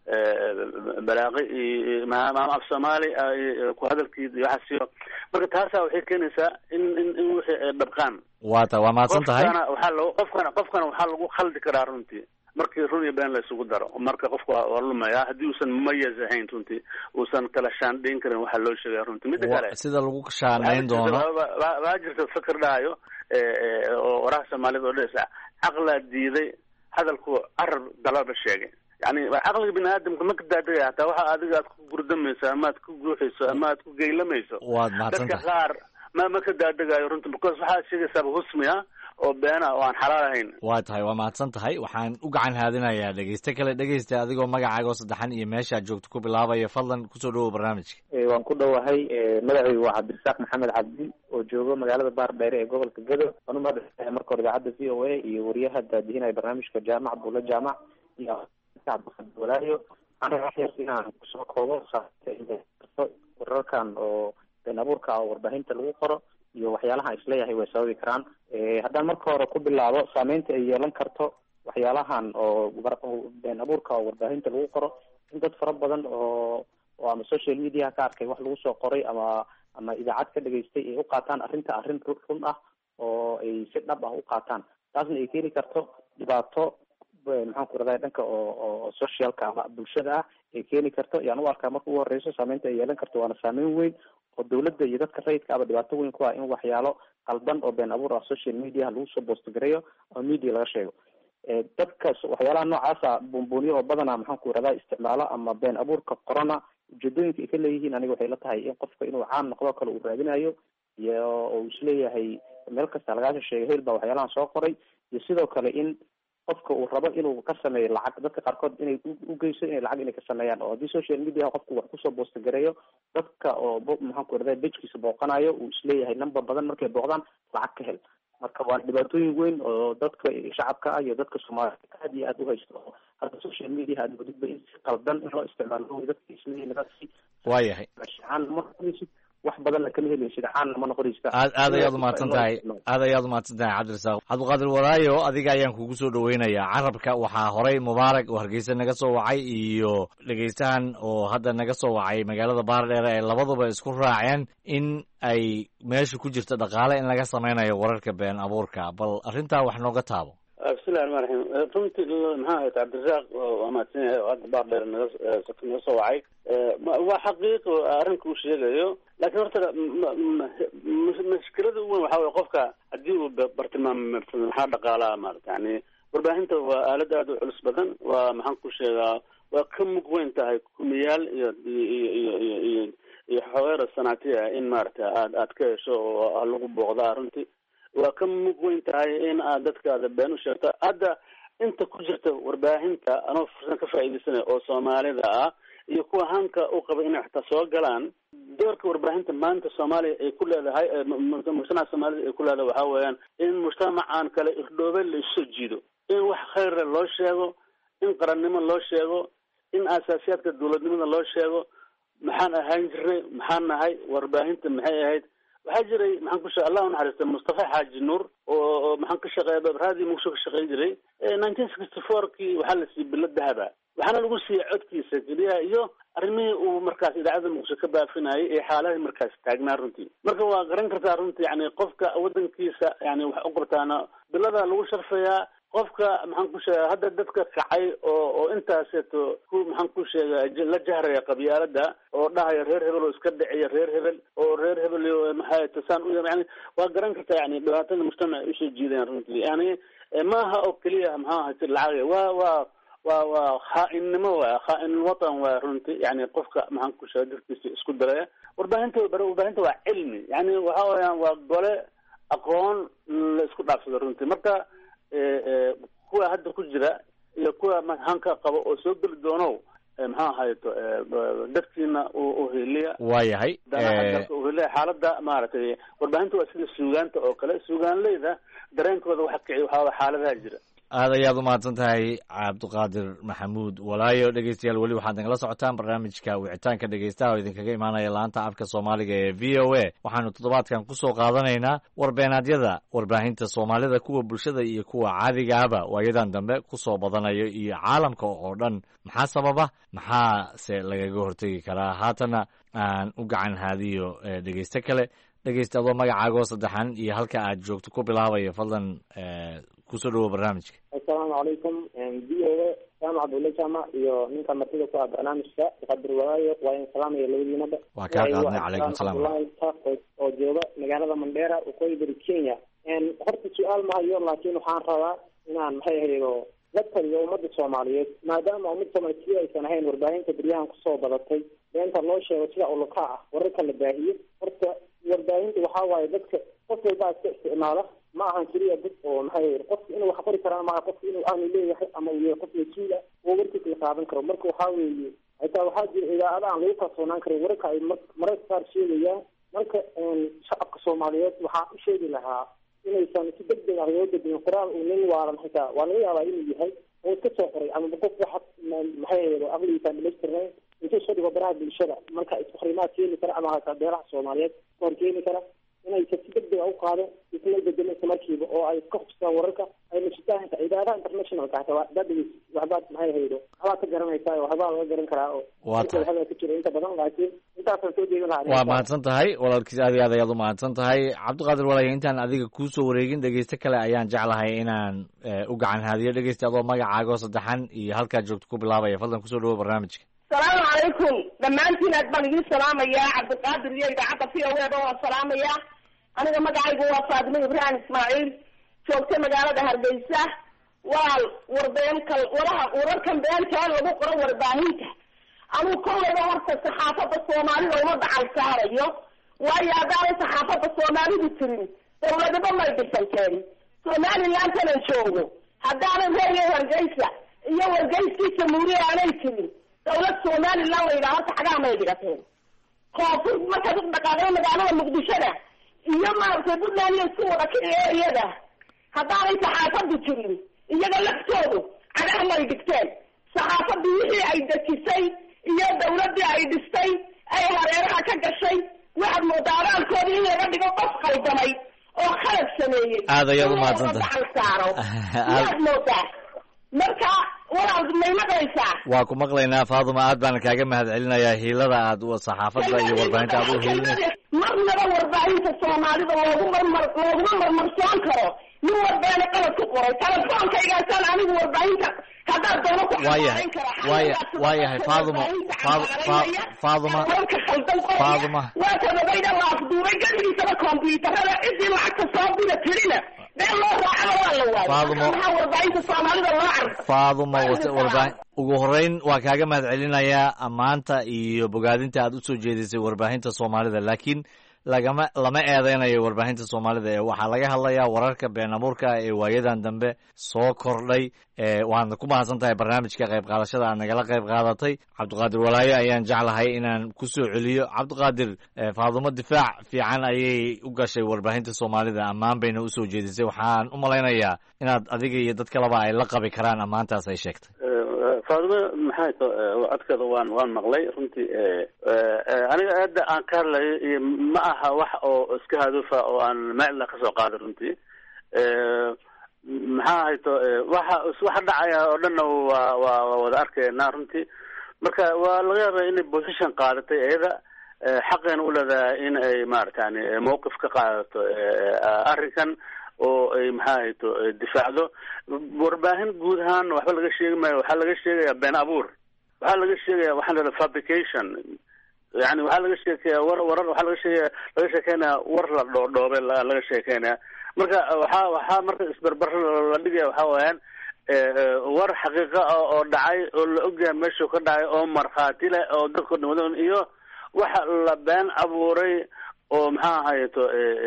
balaaqi iyo af soomaali ku hadalkiisa iyo waxaasiyo, marka taasa waxay keenaysaa in wixii dhabqaan. waa mahadsan tahay. qofkana waxaa lagu khaldi karaa runtii markii run iyo been la isugu daro, marka qofka waa lumaya haddii uusan mumayaz ahayn runtii uusan kala shaandhayn karin waxaa loo sheegaya runtii. mida kale sida lagu shaandhayn doono waa jirta fikir dhahayo oo waraha soomaalida oo dhesa caqlaa diiday hadalku carab dalaba sheegay, yani caqliga bini aadamka ma ka daadagaya hataa waxa adiga aad ku gurdamayso ama aad ku guuxayso ama aad ku geylamayso dadka qaar ma ka daadagayo runtii because waxaad sheegaysaaba husmi ah oo beena oo aan xalaal ahayn. waa tahay, waa mahadsan tahay. waxaan u gacan haadinayaa dhegeyste kale. dhegeysta adigoo magacaaga oo saddexan iyo meesha aad joogto ku bilaabaya, fadlan kusoo dhawow barnaamijka. waan ku dhowahay. magacaygu waa cabdirasaaq maxamed cabdi oo joogo magaalada baardheere ee gobolka Gedo. waan umahadsantahay marka hore idaacadda v o a iyo wariyaha daadihinaya barnaamijka jaamac abdulla jaamac iyo cabdiqaadir walaayo. inaan kusoo koobo wararkan oo been abuurka oo warbaahinta lagu qoro iyo waxyaalaha isleeyahay way sababi karaan. haddaan marka hore ku bilaabo saameynta ay yeelan karto waxyaalahan oo been abuurka oo warbaahinta lagu qoro, in dad fara badan oo ama social media ka arkay wax lagu soo qoray ama idaacad ka dhageystay ay u qaataan arrin run ah oo ay si dhab ah u qaataan, taasna ay keeni karto dhibaato maxaan ku radaa dhanka oo socialka ama bulshada ah ay keeni karto. yaan u arkaa marka ugu horeyso saameynta ay yeelan karto waana saameyn weyn oo dawladda iyo dadka rayidka aba dhibaato weyn ku ah in waxyaalo qaldan oo been abuur ah social media lagu soo boostgareeyo oo media laga sheego. dadka waxyaalaha noocaasa buunbuuniyo oo badanaa maxaan ku radaa isticmaalo ama been abuurka qorana ujeedooyinka ay ka leeyihiin aniga waxay la tahay in qofka inuu caan noqdo kale uu raadinayo iyo oo isleeyahay meel kasta lagaasha sheegay heel baa waxyaalahan soo qoray, iyo sidoo kale in qofka uu rabo inuu ka sameeyo lacag, dadka qaarkood inay u geyso inay lacag inay ka sameeyaan, oo haddii social media qofku wax kusoo boostagareeyo dadka oo maxaan ku radaa bejkiisa booqanayo uu isleeyahay number badan markay booqdaan lacag ka hel. marka waa dhibaatooyin weyn oo dadka shacabka ah iyo dadka soomaalida aad iyo aad u haysto. hadda social media aad wadidba in si qaldan in loo isticmaalo dadka isleeyahay waayahay wax badanna kama helaysid caan lama noqonaysa. aad ayaad umahadsan tahay. aad ayaad umahadsan tahay cabdirasaaq. cabdiqaadir walaayo, adiga ayaan kugu soo dhaweynayaa. carabka waxaa horay mubaarak oo hargeysa naga soo wacay iyo dhegeystahan oo hadda naga soo wacay magaalada baardheere ee labaduba isku raaceen in ay meesha ku jirto dhaqaale in laga sameynayo wararka been abuurka. bal arrintaa wax nooga taabo. bismillahi raxmaan raxiim. runtii maxaa ahayd cabdirasaaq waa mahadsan yahay oo hadda baar dheer naga soo wacay. waa xaqiiqo arrinka uu sheegayo, laakiin horta mushkilada ugu weyn waxaa weye qofka haddii uu bartilmaameydsado maxaa dhaqaalaha maarata yani warbaahinta waa aalad aada u culus badan. waa maxaan ku sheegaa waa ka mug weyn tahay kumiyaal iyo xogeera sanaati ah in maarata aad ka hesho oo lagu booqdaa. runtii waa ka mug weyn tahay in aad dadkaada been u sheegto. hadda inta ku jirta warbaahinta anoo fursan ka faa'iidaysanaya oo soomaalida ah iyo kuwa hanka u qaba inay xataa soo galaan, doorka warbaahinta maanta soomaaliya ay ku leedahay mujtamaca soomaalida ay ku leedahay waxaa weeyaan in mujtamacan kale irdhoobe la isu jiido, in wax khayra loo sheego, in qarannimo loo sheego, in asaasiyaadka dawladnimada loo sheego. maxaan ahaan jirnay, maxaan nahay, warbaahinta maxay ahayd. waxaa jiray maxaan ku sheegay allah u naxariista mustafa xaaji nuur oo maxaan ka shaqeeya raadii muqdisho ka shaqeyn jiray 1964kii waxaa la siiyey bilo dahaba, waxaana lagu siiyey codkiisa keliya iyo arrimihii uu markaas idaacadda muqdisho ka baafinayay ee xaaladii markaas taagnaa. runtii marka waa garan kartaa runtii yani qofka wadankiisa yani wax u qabtaana bilada lagu sharfayaa. qofka maxaan ku sheega hadda dadka kacay oo intaaseeto maxaan ku sheega la jahraya qabyaalada oo dhahaya reer hebel oo iska dhiciya reer hebel oo reer hebel maxay tasaan u yani waa garan kartaa yani dhibaatada mujtamaca usoo jiidayaan. runtii yani maaha oo keliya maxaa ahayd lacag waa khaa'innimo, waa khaa'in watan, waa runtii yani qofka maxaan ku sheega dadkiisa isku daraya. warbaahinta waa cilmi, yani waxa weeyaan waa gole aqoon la isku dhaafsado. runtii marka kuwa hadda ku jira iyo kuwa hanka qabo oo soo geli doono maxaa ahayto dadkiina uheliya waayahay uheliya xaaladda maaragtay warbaahinta waa sida suugaanta oo kale. suugaanleyda dareenkooda waxa kiciy waxaa xaaladaha jira. aad ayaad umahadsan tahay cabdiqaadir maxamuud walaayo. dhegeystayaal weli waxaad nagala socotaan barnaamijka wicitaanka dhegeystaha oo idinkaga imaanaya laanta afka soomaaliga ee v o a. waxaanu toddobaadkan kusoo qaadanaynaa warbeenaadyada warbaahinta soomaalida, kuwa bulshada iyo kuwa caadiga ahba waayadan dambe kusoo badanayo iyo caalamka oo dhan. maxaa sababa, maxaase lagaga hortegi karaa? haatana aan u gacan haadiyo dhegeyste kale. dhegeysta adoo magacaagoo saddexan iyo halka aad joogto ku bilaabayo fadlan kusoo dhawo barnaamijka. assalaamu calaykum v o a jaamac abdulle jaamac iyo ninka martida ku ah barnaamijka qadir walaayo waa in salaamaya labadiinaba. waa kaa qaadnay calaykum salaam oo jooga magaalada Mandera waqooyi bari Kenya. horta su-aal ma hayo, laakiin waxaan rabaa inaan maxay ahaydo la taliyo ummadda Soomaaliyeed, maadaama ummadda Soomaaliyeed aysan ahayn warbaahinta beryahan kusoo badatay beenta loo sheego sida uluka ah wararka la baahiyo. horta warbaahinta waxaa waaye dadka qof walbaa iska isticmaala, ma ahan keliya dad oo maxay qofka inuu wax qori karaan maaha, qofka inuu aanu leeyahay ama uu yahay qof mas-uul ah oo warkiisa la qaadan karo. marka waxaa weeye xitaa waxaa jira idaacada aan lagu kalsoonaan karin wararka ay mararka qaar sheegayaan. marka shacabka Soomaaliyeed waxaan u sheegi lahaa inaysan si degdeg ah loo beddelin qoraal uu nin waalan, xitaa waa laga yaabaa inuu yahay oo iska soo qoray ama qof wax maxay aqligiisa dhamaystirnayn intuu soo dhigo baraha bulshada. marka isfariimaad keeni kara ama hataa beeraha Soomaaliyeed hor keeni kara inaysan si degdeg ah u qaadeen isla beddelin isla markiiba oo ay ka hubsadaan wararka ay mashitaanka idaacadaha internationalka hataa waxbaad maxay haydo waxbaa ka garanaysaa oo waxbaa laga garan karaa oo waxbaa ka jira inta badan. laakiin intaasaan soo jeedin lahaa. waa mahadsan tahay walaalkiis, aad iyo aad ayaad u mahadsan tahay cabdiqaadir walaayo. intaan adiga kuusoo wareegin dhegeyste kale ayaan jeclahay inaan u gacan haadiyo. dhegeysta adoo magacaagoo saddexan iyo halkaad joogto ku bilaabaya fadlan kusoo dhawo barnaamijka. salaamu calaykum dhammaantiin, aad baan idin salaamayaa. cabdiqaadir iyo idaacadda v o a waan salaamayaa. aniga magacaygu waa faadimo ibraahim ismaaciil, joogta magaalada Hargeysa. walaal wararkan beenta lagu qoro warbaahinta anuu kolleyba horta saxaafadda soomaalida uma dacal saarayo, waayo haddaanay saxaafadda soomaalidu jirin dawladaba may dhisanteen. somalilantanan joogo haddaanan reeriyo Hargeysa iyo wargeyskii jamhuuriya aanay jirin dawlad somalilan la yidhaha horta xagaa may dhigateen. koonfur markaad u dhaqaaqay magaalada muqdishona iyo maaragtay puntland iyo isku wada kici eriyada haddaanay saxaafaddu jirin iyaga laftoodu cagaar may dhigteen. saxaafaddu wixii ay dejisay iyo dawladdii ay dhistay ay hareeraha ka gashay waxaad moodaa abaalkoodii in laga dhigo qof qaldamay oo khalad sameeyey. aad ayaad u mahadsantahay. yaad moodaa marka walaal may maqlaysaa? waa ku maqlaynaa Faaduma, aad baan kaaga mahad celinayaa hiilada aad saxaafadda iyo warbaahinta aad u helinayso. marnaba warbaahinta Soomaalida looguma marmarsoon karo nin warbeena qalad ku qoray telefonkaygaasaan anigu warbaahinta haddaad doono ku xamaaran waayahay faaduma waa tababayda la afduubay gadigiisaba kombyuutarada ciddii lacagta soo dira tirina been loo raacana waa la waayo maxaa warbaahinta soomaalida loo carfa faaduma ugu horeyn waa kaaga mahad celinayaa ammaanta iyo bogaadinta aad usoo jeedisay warbaahinta soomaalida laakiin lama eedeynayo warbaahinta soomaalida ee waxaa laga hadlayaa wararka been abuurka ee waayadan dambe soo kordhay waadna ku mahadsan tahay barnaamijka qayb qaadashada aad nagala qayb qaadatay cabdiqaadir walaayo ayaan jeclahay inaan ku soo celiyo cabdiqaadir faadumo difaac fiican ayay u gashay warbaahinta soomaalida ammaan bayna usoo jeedisay waxaan u malaynayaa inaad adiga iyo dad kaleba ay la qabi karaan ammaantaas ay sheegtay faadumo maxay to codkeeda waan maqlay runtii aniga aada aan ka hadlayo iyo ma aha wax oo iska haduufa oo aan meel ka soo qaaday runtii maxaa hayto waxa dhacaya oo dhanna waa wada arkayna runtii marka waa laga yaabaa inay position qaadatay iyada xaqeena u leedahay in ay maaragtani mawqif ka qaadato arrinkan oo ay maxaa hayto difaacdo warbaahin guud ahaan waxba laga sheegi maayo waxaa laga sheegaya been abuur waxaa laga sheegaya waxaa la yidhaha fabrication yani waxaa laga sheekaya laga sheekeynaya war la dhoodhoobay laga sheekeynaya marka waxaa marka isbarbar la dhigaya waxaa weyaan war xaqiiqa oo dhacay oo la ogyahay meeshuu ka dhacay oo markhaati leh oo dadkao dhan iyo waxa la been abuuray oo maxaa ahayeto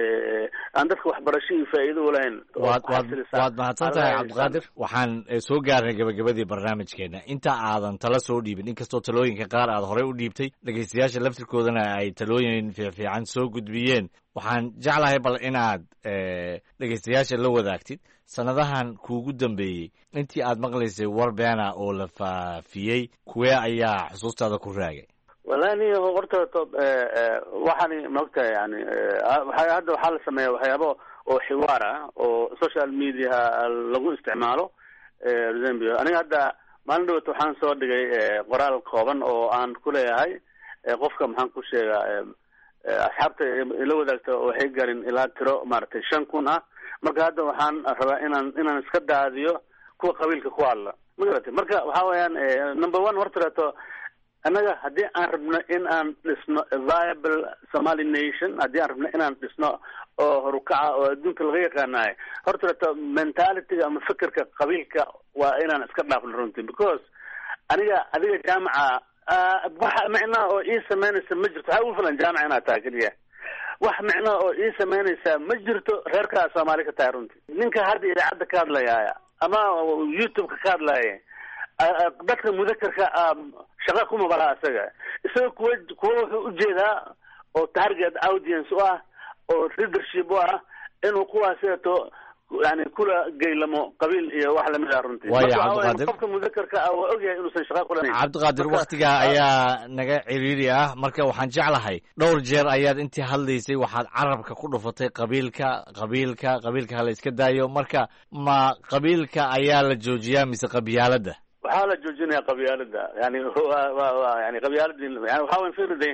aan dadka waxbarasho iyo faa'iido u lahayn. waad mahadsan tahay cabdiqaadir. waxaan soo gaarnay gabagabadii barnaamijkeena inta aadan tala soo dhiibin inkastoo talooyinka qaar aad horey u dhiibtay dhegeystayaasha laftirkoodana ay talooyin fiican soo gudbiyeen waxaan jeclahay bal inaad dhegeystayaasha la wadaagtid sanadahan kuugu dambeeyey intii aad maqlaysay war beena oo la faafiyey kuwee ayaa xusuustaada ku raagay? wallahi horta waxaani maogtahay yani hadda waxaa la sameeya waxyaabo oo xiwaar ah oo social media lagu isticmaalo zambia. aniga hadda maalin dhawata waxaan soo dhigay qoraal kooban oo aan ku leeyahay qofka maxaan ku sheegaa asxaabta ila wadaagta waxay garin ilaa tiro maaragtay 5,000 ah. marka hadda waxaan rabaa inaan iska daadiyo kuwa qabiilka ku hadla magarata. marka waxa weeyaan number 1 horta annaga haddii aan rabno in aan dhisno viable Somali nation, haddii aan rabno inaan dhisno oo horukaca oo adduunka laga yaqaanayo horta mentalityga ama fikirka qabiilka waa inaan iska dhaafno runtii, because adiga jaamaca wax macnaa oo ii sameynaysa ma jirto. waxaa ugu filan jaamaca inaad tahay keliya. wax macnaa oo ii sameynaysa ma jirto reerkaa Soomaali ka tahay runtii. ninka hadda idaacadda ka hadlaya ama YouTube-ka ka hadlaya dadka mudakarka shaqa kuma bala isaga kuwa wuxuu ujeedaa oo target audience u ah oo leadership u ah inuu kuwaaseeto yani kula geylamo qabiil iyo wax lamid ah runtii. qofka mudakarka waa ogyahay inuusan shaqa kulahayn. cabdiqaadir waktigaa ayaa naga ciriiri ah marka waxaan jeclahay dhowr jeer ayaad intii hadlaysay waxaad carabka ku dhufatay qabiilka hala iska daayo. marka ma qabiilka ayaa la joojiyaa mise qabyaalada? waxaa la joojinaya qabyaalada. yani yani qabyaaladii yani waxaa weyn fiirday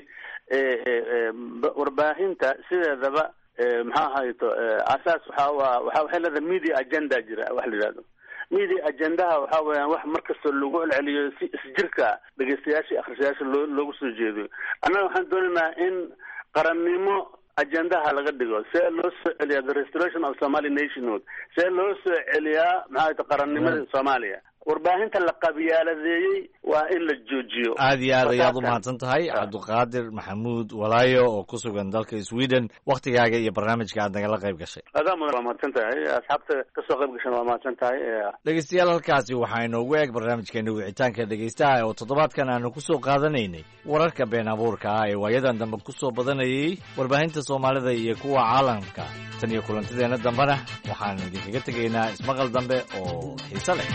warbaahinta sideedaba maxaa hayto asaas waxay leedahay media agenda jira wax la yidhahdo. media agendaha waxaa weeyaan wax markasta lagu celceliyo si isjirka dhegeystayaasha akhrisayaasha loogu soo jeediyo. annaga waxaan doonaynaa in qarannimo agendaha laga dhigo. see loo soo celiyaa the restoration of Somali nationhood, see loo soo celiyaa maxaa hayto qarannimada Soomaaliya. warbaahinta la qabyaaladeeyey waa in la joojiyo. aad iyo aad ayaad u mahadsan tahay cabdiqaadir maxamuud walaayo oo ku sugan dalka Sweden. waktigaaga iyo barnaamijka aad nagala qayb gashay waa mahadsan tahay. asxaabta kasoo qayb gashan waa mahadsan tahay. dhegeystayaal halkaasi waxaa inoogu eeg barnaamijkeena wicitaanka dhegeystaha oo toddobaadkan aanu kusoo qaadanaynay wararka been abuurka ah ee waayadan dambe kusoo badanayay warbaahinta Soomaalida iyo kuwa caalamka. tan iyo kulantideena dambena waxaan idinkaga tegaynaa ismaqal dambe oo xiiso leh.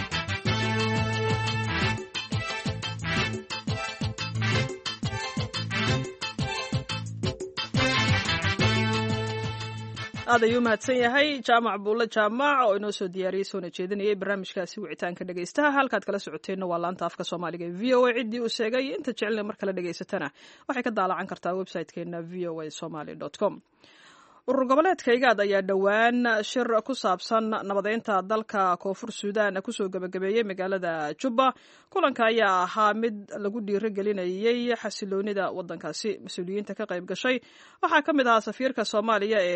aad ayuu mahadsan yahay jaamac buulle jaamac oo inoo soo diyaariyey soona jeedinayay barnaamijkaasi wicitaanka dhegeystaha. halkaad kala socoteenna waa laanta afka soomaaliga ee v o a. ciddii uu sheegay inta jecelna mar kale dhegeysatana waxay ka daalacan kartaa website-keena voa somali.com. urur goboleedka igaad ayaa dhowaan shir ku saabsan nabadeynta dalka koonfur suudaan kusoo gebagabeeyey magaalada jubba. kulanka ayaa ahaa mid lagu dhiirigelinayey xasiloonida wadankaasi. mas-uuliyiinta ka qayb gashay waxaa ka mid ahaa safiirka soomaaliya ee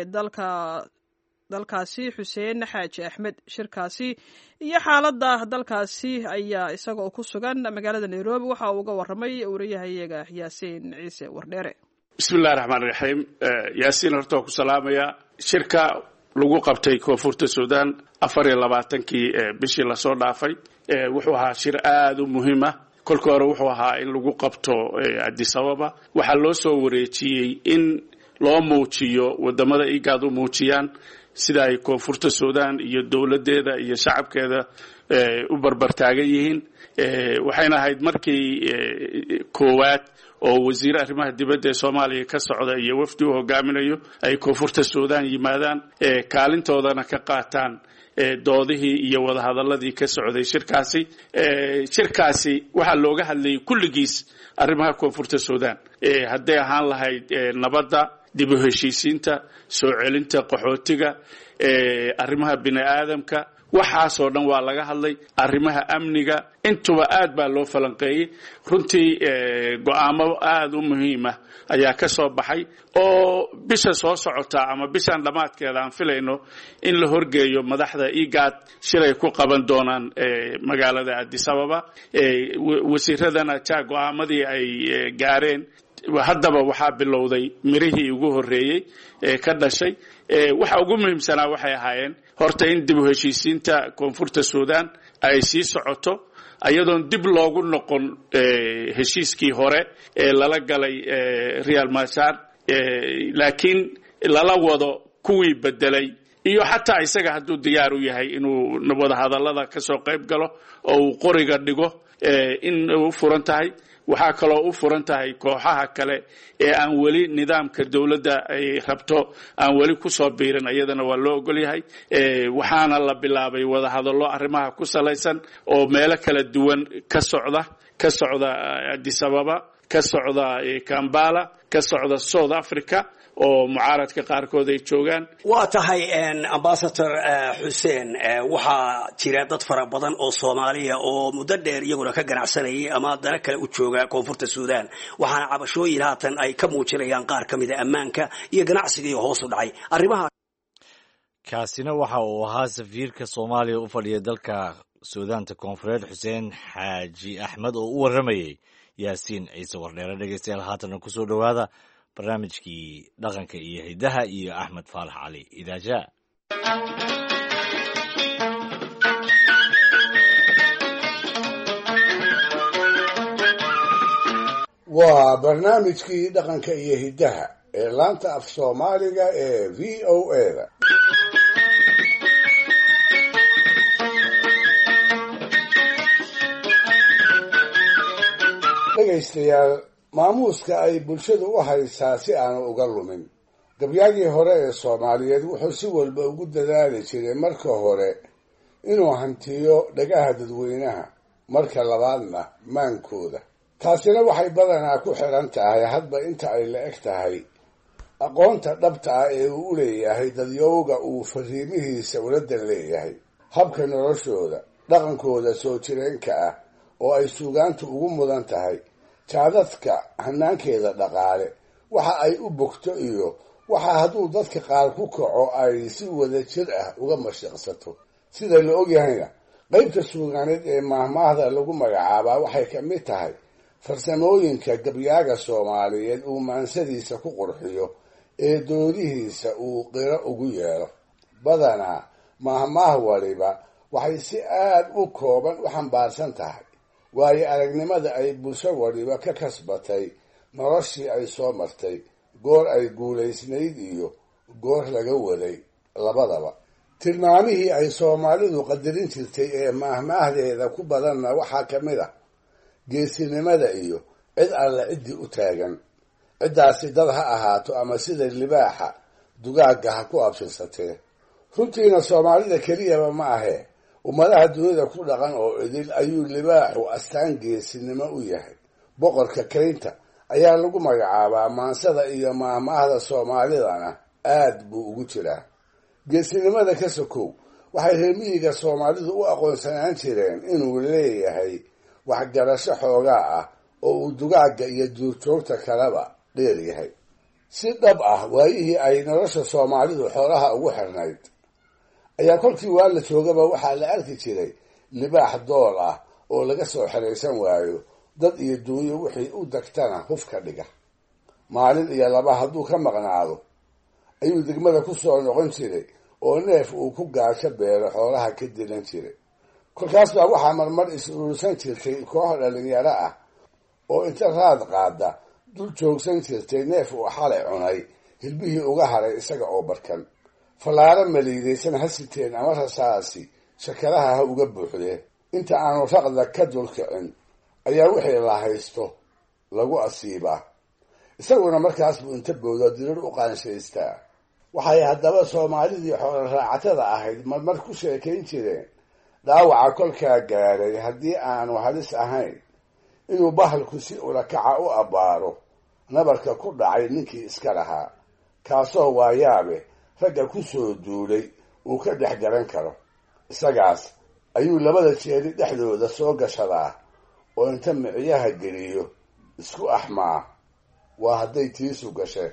dalkaasi xuseen xaaji axmed. shirkaasi iyo xaaladda dalkaasi ayaa isagoo ku sugan magaalada nairobi waxa uu uga waramay wariyahayaga yaasiin ciise wardheere. bismillahi raxmaani raxiim. yaasiin horta waa ku salaamaya. shirka lagu qabtay koonfurta suudaan 24kii bishii lasoo dhaafay wuxuu ahaa shir aada u muhiim ah. kolka hore wuxuu ahaa in lagu qabto addis ababa. waxaa loo soo wareejiyey in loo muujiyo wadamada igaad u muujiyaan sida ay koonfurta suudaan iyo dowladeeda iyo shacabkeeda u barbartaagan yihiin. waxayna ahayd markii koowaad oo wasiir arrimaha dibadda ee Soomaaliya ka socda iyo wafdi uu hogaaminayo ay koonfurta suudaan yimaadaan kaalintoodana ka qaataan doodihii iyo wada hadaladii ka socday shirkaasi waxaa looga hadlayay kulligiis arrimaha koonfurta suudaan hadday ahaan lahayd nabadda, dib u heshiisiinta, soo celinta qaxootiga, arrimaha bini aadamka, waxaasoo dhan waa laga hadlay. arrimaha amniga intuba aad baa loo falanqeeyey. runtii go'aamo aad u muhiim ah ayaa ka soo baxay oo bisha soo socota ama bishan dhamaadkeeda aan filayno in la horgeeyo madaxda igaad shiray ku qaban doonaan magaalada addis ababa. wasiiradana go'aamadii ay gaareen haddaba waxaa bilowday mirihii ugu horreeyey ka dhashay. waxa ugu muhiimsanaa waxay ahaayeen horta in dib u heshiisiinta koonfurta suudaan ay sii socoto ayadoon dib loogu noqon heshiiskii hore ee lala galay Real Machar, laakiin lala wado kuwii bedelay iyo xataa isaga hadduu diyaar u yahay inuu wada hadallada ka soo qayb galo oo uu qoriga dhigo in uu furan tahay. waxaa kaloo u furan tahay kooxaha kale ee aan weli nidaamka dawladda ay rabto aan weli ku soo biirin ayadana waa loo ogol yahay. waxaana la bilaabay wada hadallo arrimaha ku salaysan oo meelo kala duwan ka socda Addis Ababa, ka socda Kampala, ka socda South Africa oo mucaaradka qaarkood ay joogaan. waa tahay ambassador Xuseen, waxaa jira dad fara badan oo Soomaaliya oo muddo dheer iyaguna ka ganacsanayay ama dana kale u jooga koonfurta Suudaan, waxaana cabashooyin haatan ay ka muujinayaan qaar ka mid ah ammaanka iyo ganacsiga hoos u dhacay. arrimaha kaasina waxa uu ahaa safiirka Soomaaliya u fadhiya dalka Suudaanta Koonfureed Xuseen Xaaji Axmed oo u waramayay Yaasiin Ciise Wardheere. dhegeystayaal haatan ku soo dhawaada barnaamijkii dhaqanka iyo hidaha iyo Axmed Faalax Cali Idaaja. waa barnaamijkii dhaqanka iyo hidaha ee laanta af Soomaaliga ee VOA-da. dhegaystayaal, maamuuska ay bulshadu u haysaa si aanu uga lumin. gabyaagii hore ee Soomaaliyeed wuxuu si walba ugu dadaali jiray marka hore inuu hantiyo dhagaha dadweynaha, marka labaadna maankooda. taasina waxay badanaa ku xiran tahay hadba inta ay la eg tahay aqoonta dhabta ah ee uu u leeyahay dadyowga uu fariimihiisa uladan leeyahay, habka noloshooda, dhaqankooda soo jireenka ah oo ay suugaantu ugu mudan tahay, jaadadka hanaankeeda dhaqaale, waxa ay u bogto iyo waxa hadduu dadka qaar ku kaco ay si wada jir ah uga mashaqsato. sida la ogyahayna qaybta suugaaneed ee maahmaahda lagu magacaabaa waxay ka mid tahay farsamooyinka gabyaaga Soomaaliyeed uu maansadiisa ku qurxiyo ee doodihiisa uu qiro ugu yeelo. badanaa maahmaah waliba waxay si aad u kooban u xambaarsan tahay waayo aragnimada ay bulsho waliba ka kasbatay noloshii ay soo martay, goor ay guulaysnayd iyo goor laga waday labadaba. tilmaamihii ay Soomaalidu qadarin jirtay ee maahmaahdeeda ku badanna waxaa ka mid ah geesinimada iyo cid alla ciddii u taagan. ciddaasi dad ha ahaato ama sida libaaxa dugaagga ha ku absirsatee. runtiina Soomaalida keliyaba ma ahee ummadaha dunida ku dhaqan oo idil ayuu libaaxu astaan geesinimo u yahay. boqorka kaynta ayaa lagu magacaabaa maansada iyo maahmaahda Soomaalidana aad buu ugu jiraa. geesinimada ka sokow waxay reer miyiga soomaalidu u aqoonsanaan jireen inuu leeyahay waxgarasho xoogaa ah oo uu dugaagga iyo duurjoogta kaleba dheer yahay. si dhab ah waayihii ay nolosha soomaalidu xoolaha ugu xirnayd ayaa kolkii waa la joogaba waxaa la arki jiray libaax dool ah oo laga soo xeraysan waayo, dad iyo duunyo wixii u dagtana huf ka dhiga. maalin iyo laba hadduu ka maqnaado ayuu degmada ku soo noqon jiray oo neef uu ku gaasho beelo xoolaha ka dilan jiray. kolkaas baa waxaa marmar is-urursan jirtay koox dhalinyaro ah oo inta raad qaada dul joogsan jirtay neef uu xalay cunay hilbihii uga haray isaga oo barkan. fallaaro maliidaysan ha siteen ama rasaasi shakalaha ha uga buuxdee, inta aanu raqda ka dulkicin ayaa wixii la haysto lagu asiibaa. isaguna markaas buu inta bowda dirir u qaanshaystaa. waxay haddaba soomaalidii xoolo raacatada ahayd marmar ku sheekayn jireen dhaawaca kolkaa gaadhay haddii aanu halis ahayn inuu bahalku si ulakaca u abbaaro nabarka ku dhacay ninkii iska lahaa, kaasoo waayaabe ragga ku soo duulay uu ka dhex garan karo. isagaas ayuu labada jeeri dhexdooda soo gashadaa oo inta miciyaha geliyo isku axmaa. waa hadday tiisu gasheen.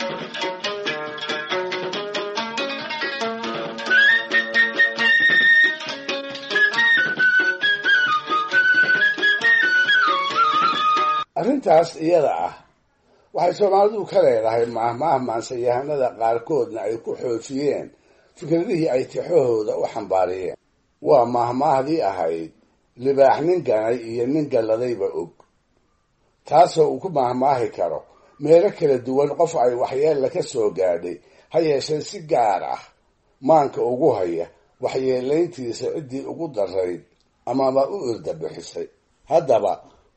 arrintaas iyada ah waxay soomaalidu ka leedahay maahmaah maansayahanada qaarkoodna ay ku xoojiyeen fikradihii ay tixahooda u xambaariyeen. waa maahmaahdii ahayd libaax nin ganay iyo nin galladayba og, taasoo uu ku maahmaahi karo meelo kala duwan qof ay waxyeella ka soo gaadhay, ha yeeshee si gaar ah maanka ugu haya waxyeelayntiisa ciddii ugu darayd amaba u irdabixisay. haddaba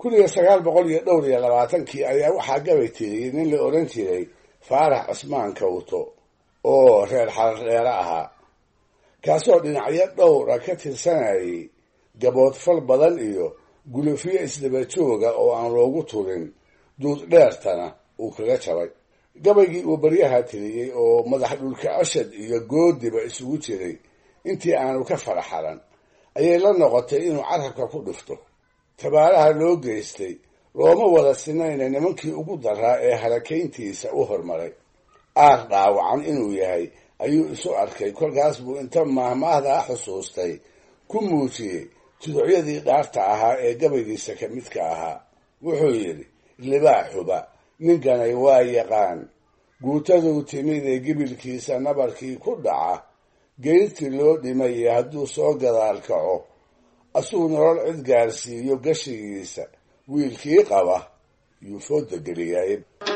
1922 ayaa waxaa gabay tiriyey nin la odhan jiray faarax cusmaan kawto oo reer xardheere ahaa, kaasoo dhinacyo dhowra ka tirsanayay gaboodfal badan iyo gulufyo isdaba jooga oo aan loogu turin, duud dheertana uu kaga jabay. gabaygii uu baryaha tiriyey oo madax dhulka ashad iyo goodiba isugu jiray intii aanu ka faraxalan ayay la noqotay inuu carabka ku dhufto. tabaaraha loo geystay looma wada sinayna nimankii ugu daraa ee halakayntiisa u hormaray. aar dhaawacan inuu yahay ayuu isu arkay. kolkaas buu inta maahmaahdaa xusuustay ku muujiyey tuducyadii dhaarta ahaa ee gabaygiisa ka midka ahaa. wuxuu yidhi, libaaxuba nin ganay waa yaqaan, guutaduu timid ee gibilkiisa nabarkii ku dhaca, geyrtii loo dhimaya hadduu soo gadaal kaco, asuu nolol cid gaarsiiyo gashigiisa, wiilkii qaba yuu fooda geliyay.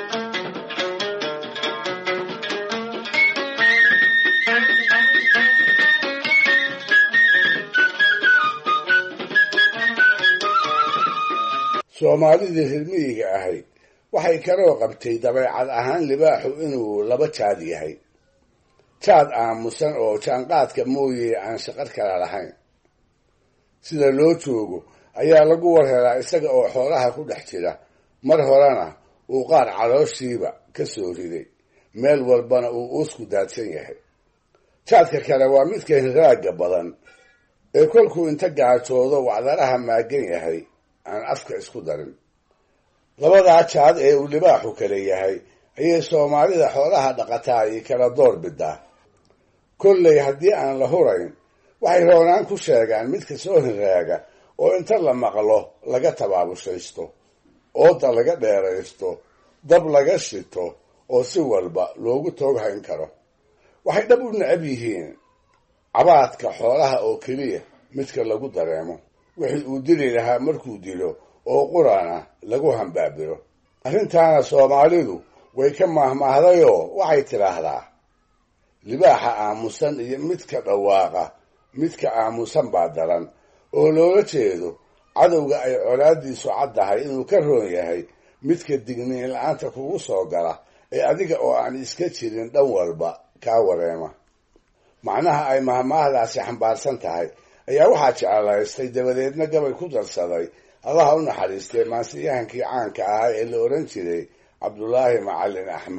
soomaalidii reer miyiga ahayd waxay kaloo qabtay dabeecad ahaan libaaxu inuu laba jaad yahay. jaad aamusan oo jaanqaadka mooye aan shaqar kala lahayn. sida loo joogo ayaa lagu warhelaa isaga oo xoolaha ku dhex jira, mar horena uu qaar calooshiiba ka soo riday, meel walbana uu uusku daadsan yahay. jaadka kale waa midka hiraaga badan ee kolkuu inta gaajoodo wacdaraha maagan yahay aan afka isku darin. labadaa jaad ee uu libaaxu kale yahay ayay soomaalida xoolaha dhaqataa ay kala door bidaa. kolley haddii aan la hurayn waxay roonaan ku sheegaan midka soo hiraaga oo inta la maqlo laga tabaabushaysto, ooda laga dheeraysto, dab laga shito oo si walba loogu tooghayn karo. waxay dhab u necab yihiin cabaadka xoolaha oo keliya midka lagu dareemo, wixii uu dili lahaa markuu dilo oo qurana lagu hambaabiro. arrintaana soomaalidu way ka maahmaahdayoo waxay tidhaahdaa, libaaxa aamusan iyo midka dhawaaqa midka aamusan baa daran, oo loola jeedo cadowga ay colaadiisu caddahay inuu ka roon yahay midka digniin la-aanta kugu soo gala ee adiga oo aan iska jirin dhan walba kaa wareema. macnaha ay maahmaahdaasi xambaarsan tahay ayaa waxaa jeclaystay dabadeedna gabay ku darsaday allaha u naxariistay maansiyahankii caanka ahaa ee la odhan jiray cabdulaahi macalin axmed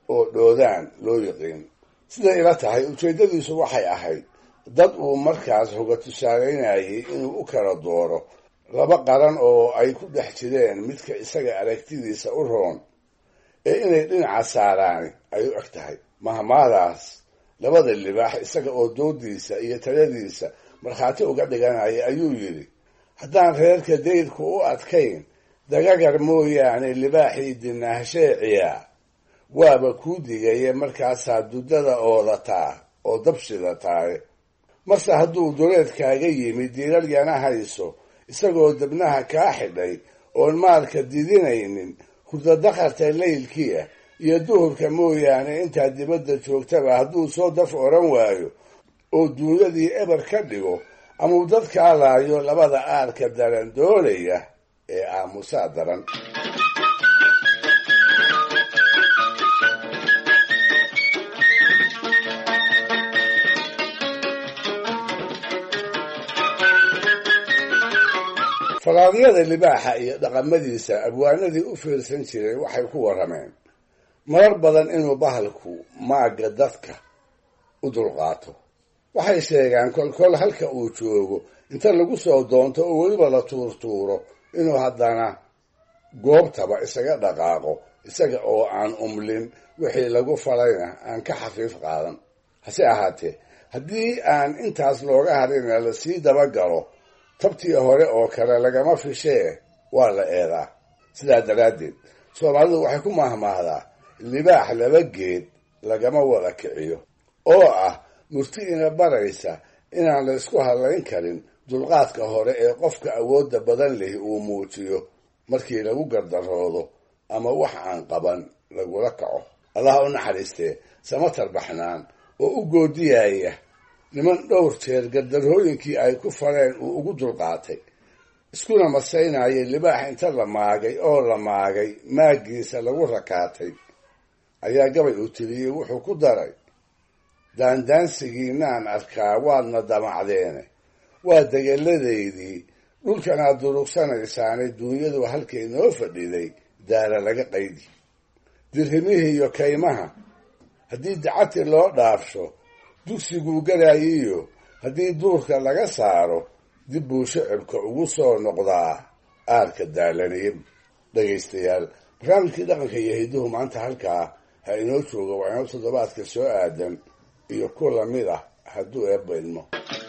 oo dhoodaan loo yiqiin. siday ila tahay ujeeddadiisu waxay ahayd dad uu markaas hoga tusaalaynayay inuu u kala dooro laba qaran oo ay ku dhex jireen midka isaga aragtidiisa u roon ee inay dhinaca saaraani ay u eg tahay. mahmaadaas labada libaax isaga oo doodiisa iyo taladiisa markhaati uga dhiganaya ayuu yidhi, haddaan reerka dayrku u adkayn dagagar mooyaane libaaxii dinaahsheeciya waaba kuu digaye markaasaa dudada oodataa oo dabshidataay. marse hadduu duleedkaaga yimi diiralyana hayso isagoo dabnaha kaa xidhay oon maalka didinaynin hurdadaqarta laylkiia iyo duhurka mooyaane intaad dibadda joogtaba hadduu soo daf odhan waayo oo duunyadii eber ka dhigo amau dadkaa laayo labada aarka daran doolaya ee aamusaa daran. faraadyada libaaxa iyo dhaqamadiisa abwaanadii u fiirsan jiray waxay ku warrameen marar badan inuu bahalku maagga dadka u dulqaato. waxay sheegaan kolkol halka uu joogo inta lagu soo doonto oo weliba la tuurtuuro inuu haddana goobtaba isaga dhaqaaqo isaga oo aan umlin wixii lagu falayna aan ka xafiif qaadan. hase ahaatee haddii aan intaas looga harina lasii dabagalo tabtii hore oo kale lagama fishee waa la eedaa. sidaa daraaddeed soomaalidu waxay ku mahmaahdaa libaax laba geed lagama wada kiciyo, oo ah murti ina baraysa inaan la isku hadlayn karin dulqaadka hore ee qofka awoodda badan leh uu muujiyo markii lagu gardaroodo ama wax aan qaban lagula kaco. allah u naxariistee samatar baxnaan oo u goodiyaya niman dhowr jeer gardarhooyinkii ay ku fareen uu ugu dulqaatay, iskuna masaynayay libaax inta la maagay oo la maagay maaggiisa lagu rakaatay, ayaa gabay uu tiriyey wuxuu ku daray, daandaansigiinaan arkaa waadna damacdeene waa degeladaydii dhulkanaad durugsanaysaane duunyadu halkay noo fadhiday daala laga qaydi. dirhimihii iyo kaymaha haddii dacati loo dhaafsho dugsiguu garaayiyo haddii duurka laga saaro dib buu shicibka ugu soo noqdaa aarka daalaniin. dhegaystayaal, barnaamijkii dhaqanka iyo hidduhu maanta halkaa ha inoo jooga waa inoo toddobaadka soo aadan iyo ku lamid ah hadduu eebba idmo.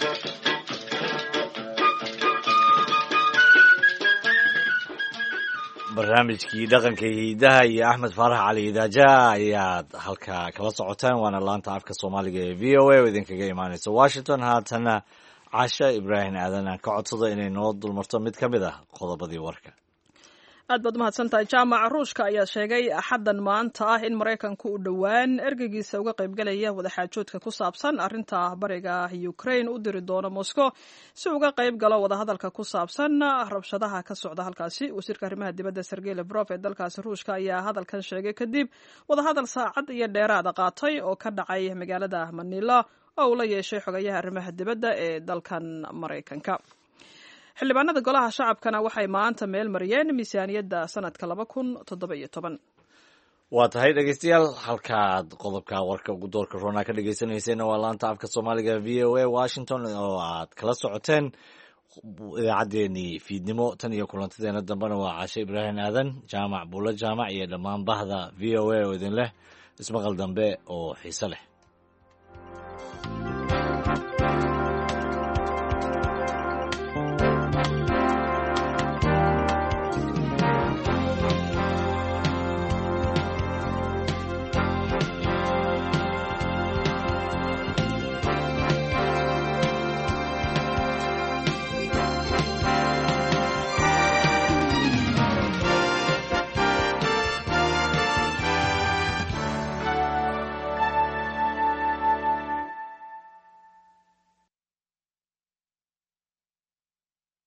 barnaamijkii dhaqanka iyo hidaha iyo axmed faarax cali idaaja ayaad halkaa kala socotaan, waana laanta afka soomaaliga ee v o a oo idinkaga imaaneysa washington. haatana casha ibraahim aadan aan ka codsado inay noo dulmarto mid ka mid ah qodobadii warka. aad baad umahadsantahay jaamac. ruushka ayaa sheegay axaddan maanta ah in maraykanku u dhowaan ergeygiisa uga qaybgalaya wadaxaajoodka ku saabsan arrinta bariga ukraine u diri doono moscow si uga qayb galo wadahadalka ku saabsan rabshadaha ka socda halkaasi. wasiirka arrimaha dibadda sergey lavrov ee dalkaasi ruushka ayaa hadalkan sheegay kadib wadahadal saacad iyo dheeraada qaatay oo ka dhacay magaalada manila oo uu la yeeshay xogayaha arrimaha dibadda ee dalkan maraykanka. xildhibaanada golaha shacabkana waxay maanta meel mariyeen miisaaniyadda sanadka 2017. waa tahay dhegeystayaal, halkaad qodobka warka ugu doorka roonaa ka dhegeysanayseena waa laanta afka soomaaliga v o a washington oo aad kala socoteen idaacaddeenii fiidnimo. tan iyo kulantadeena dambena waa cashe ibraahim aadan, jaamac buulo jaamac iyo dhammaan bahda v o a oo idin leh ismaqal dambe oo xiise leh.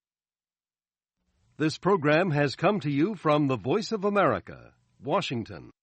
This program has come to you from the Voice of America, Washington.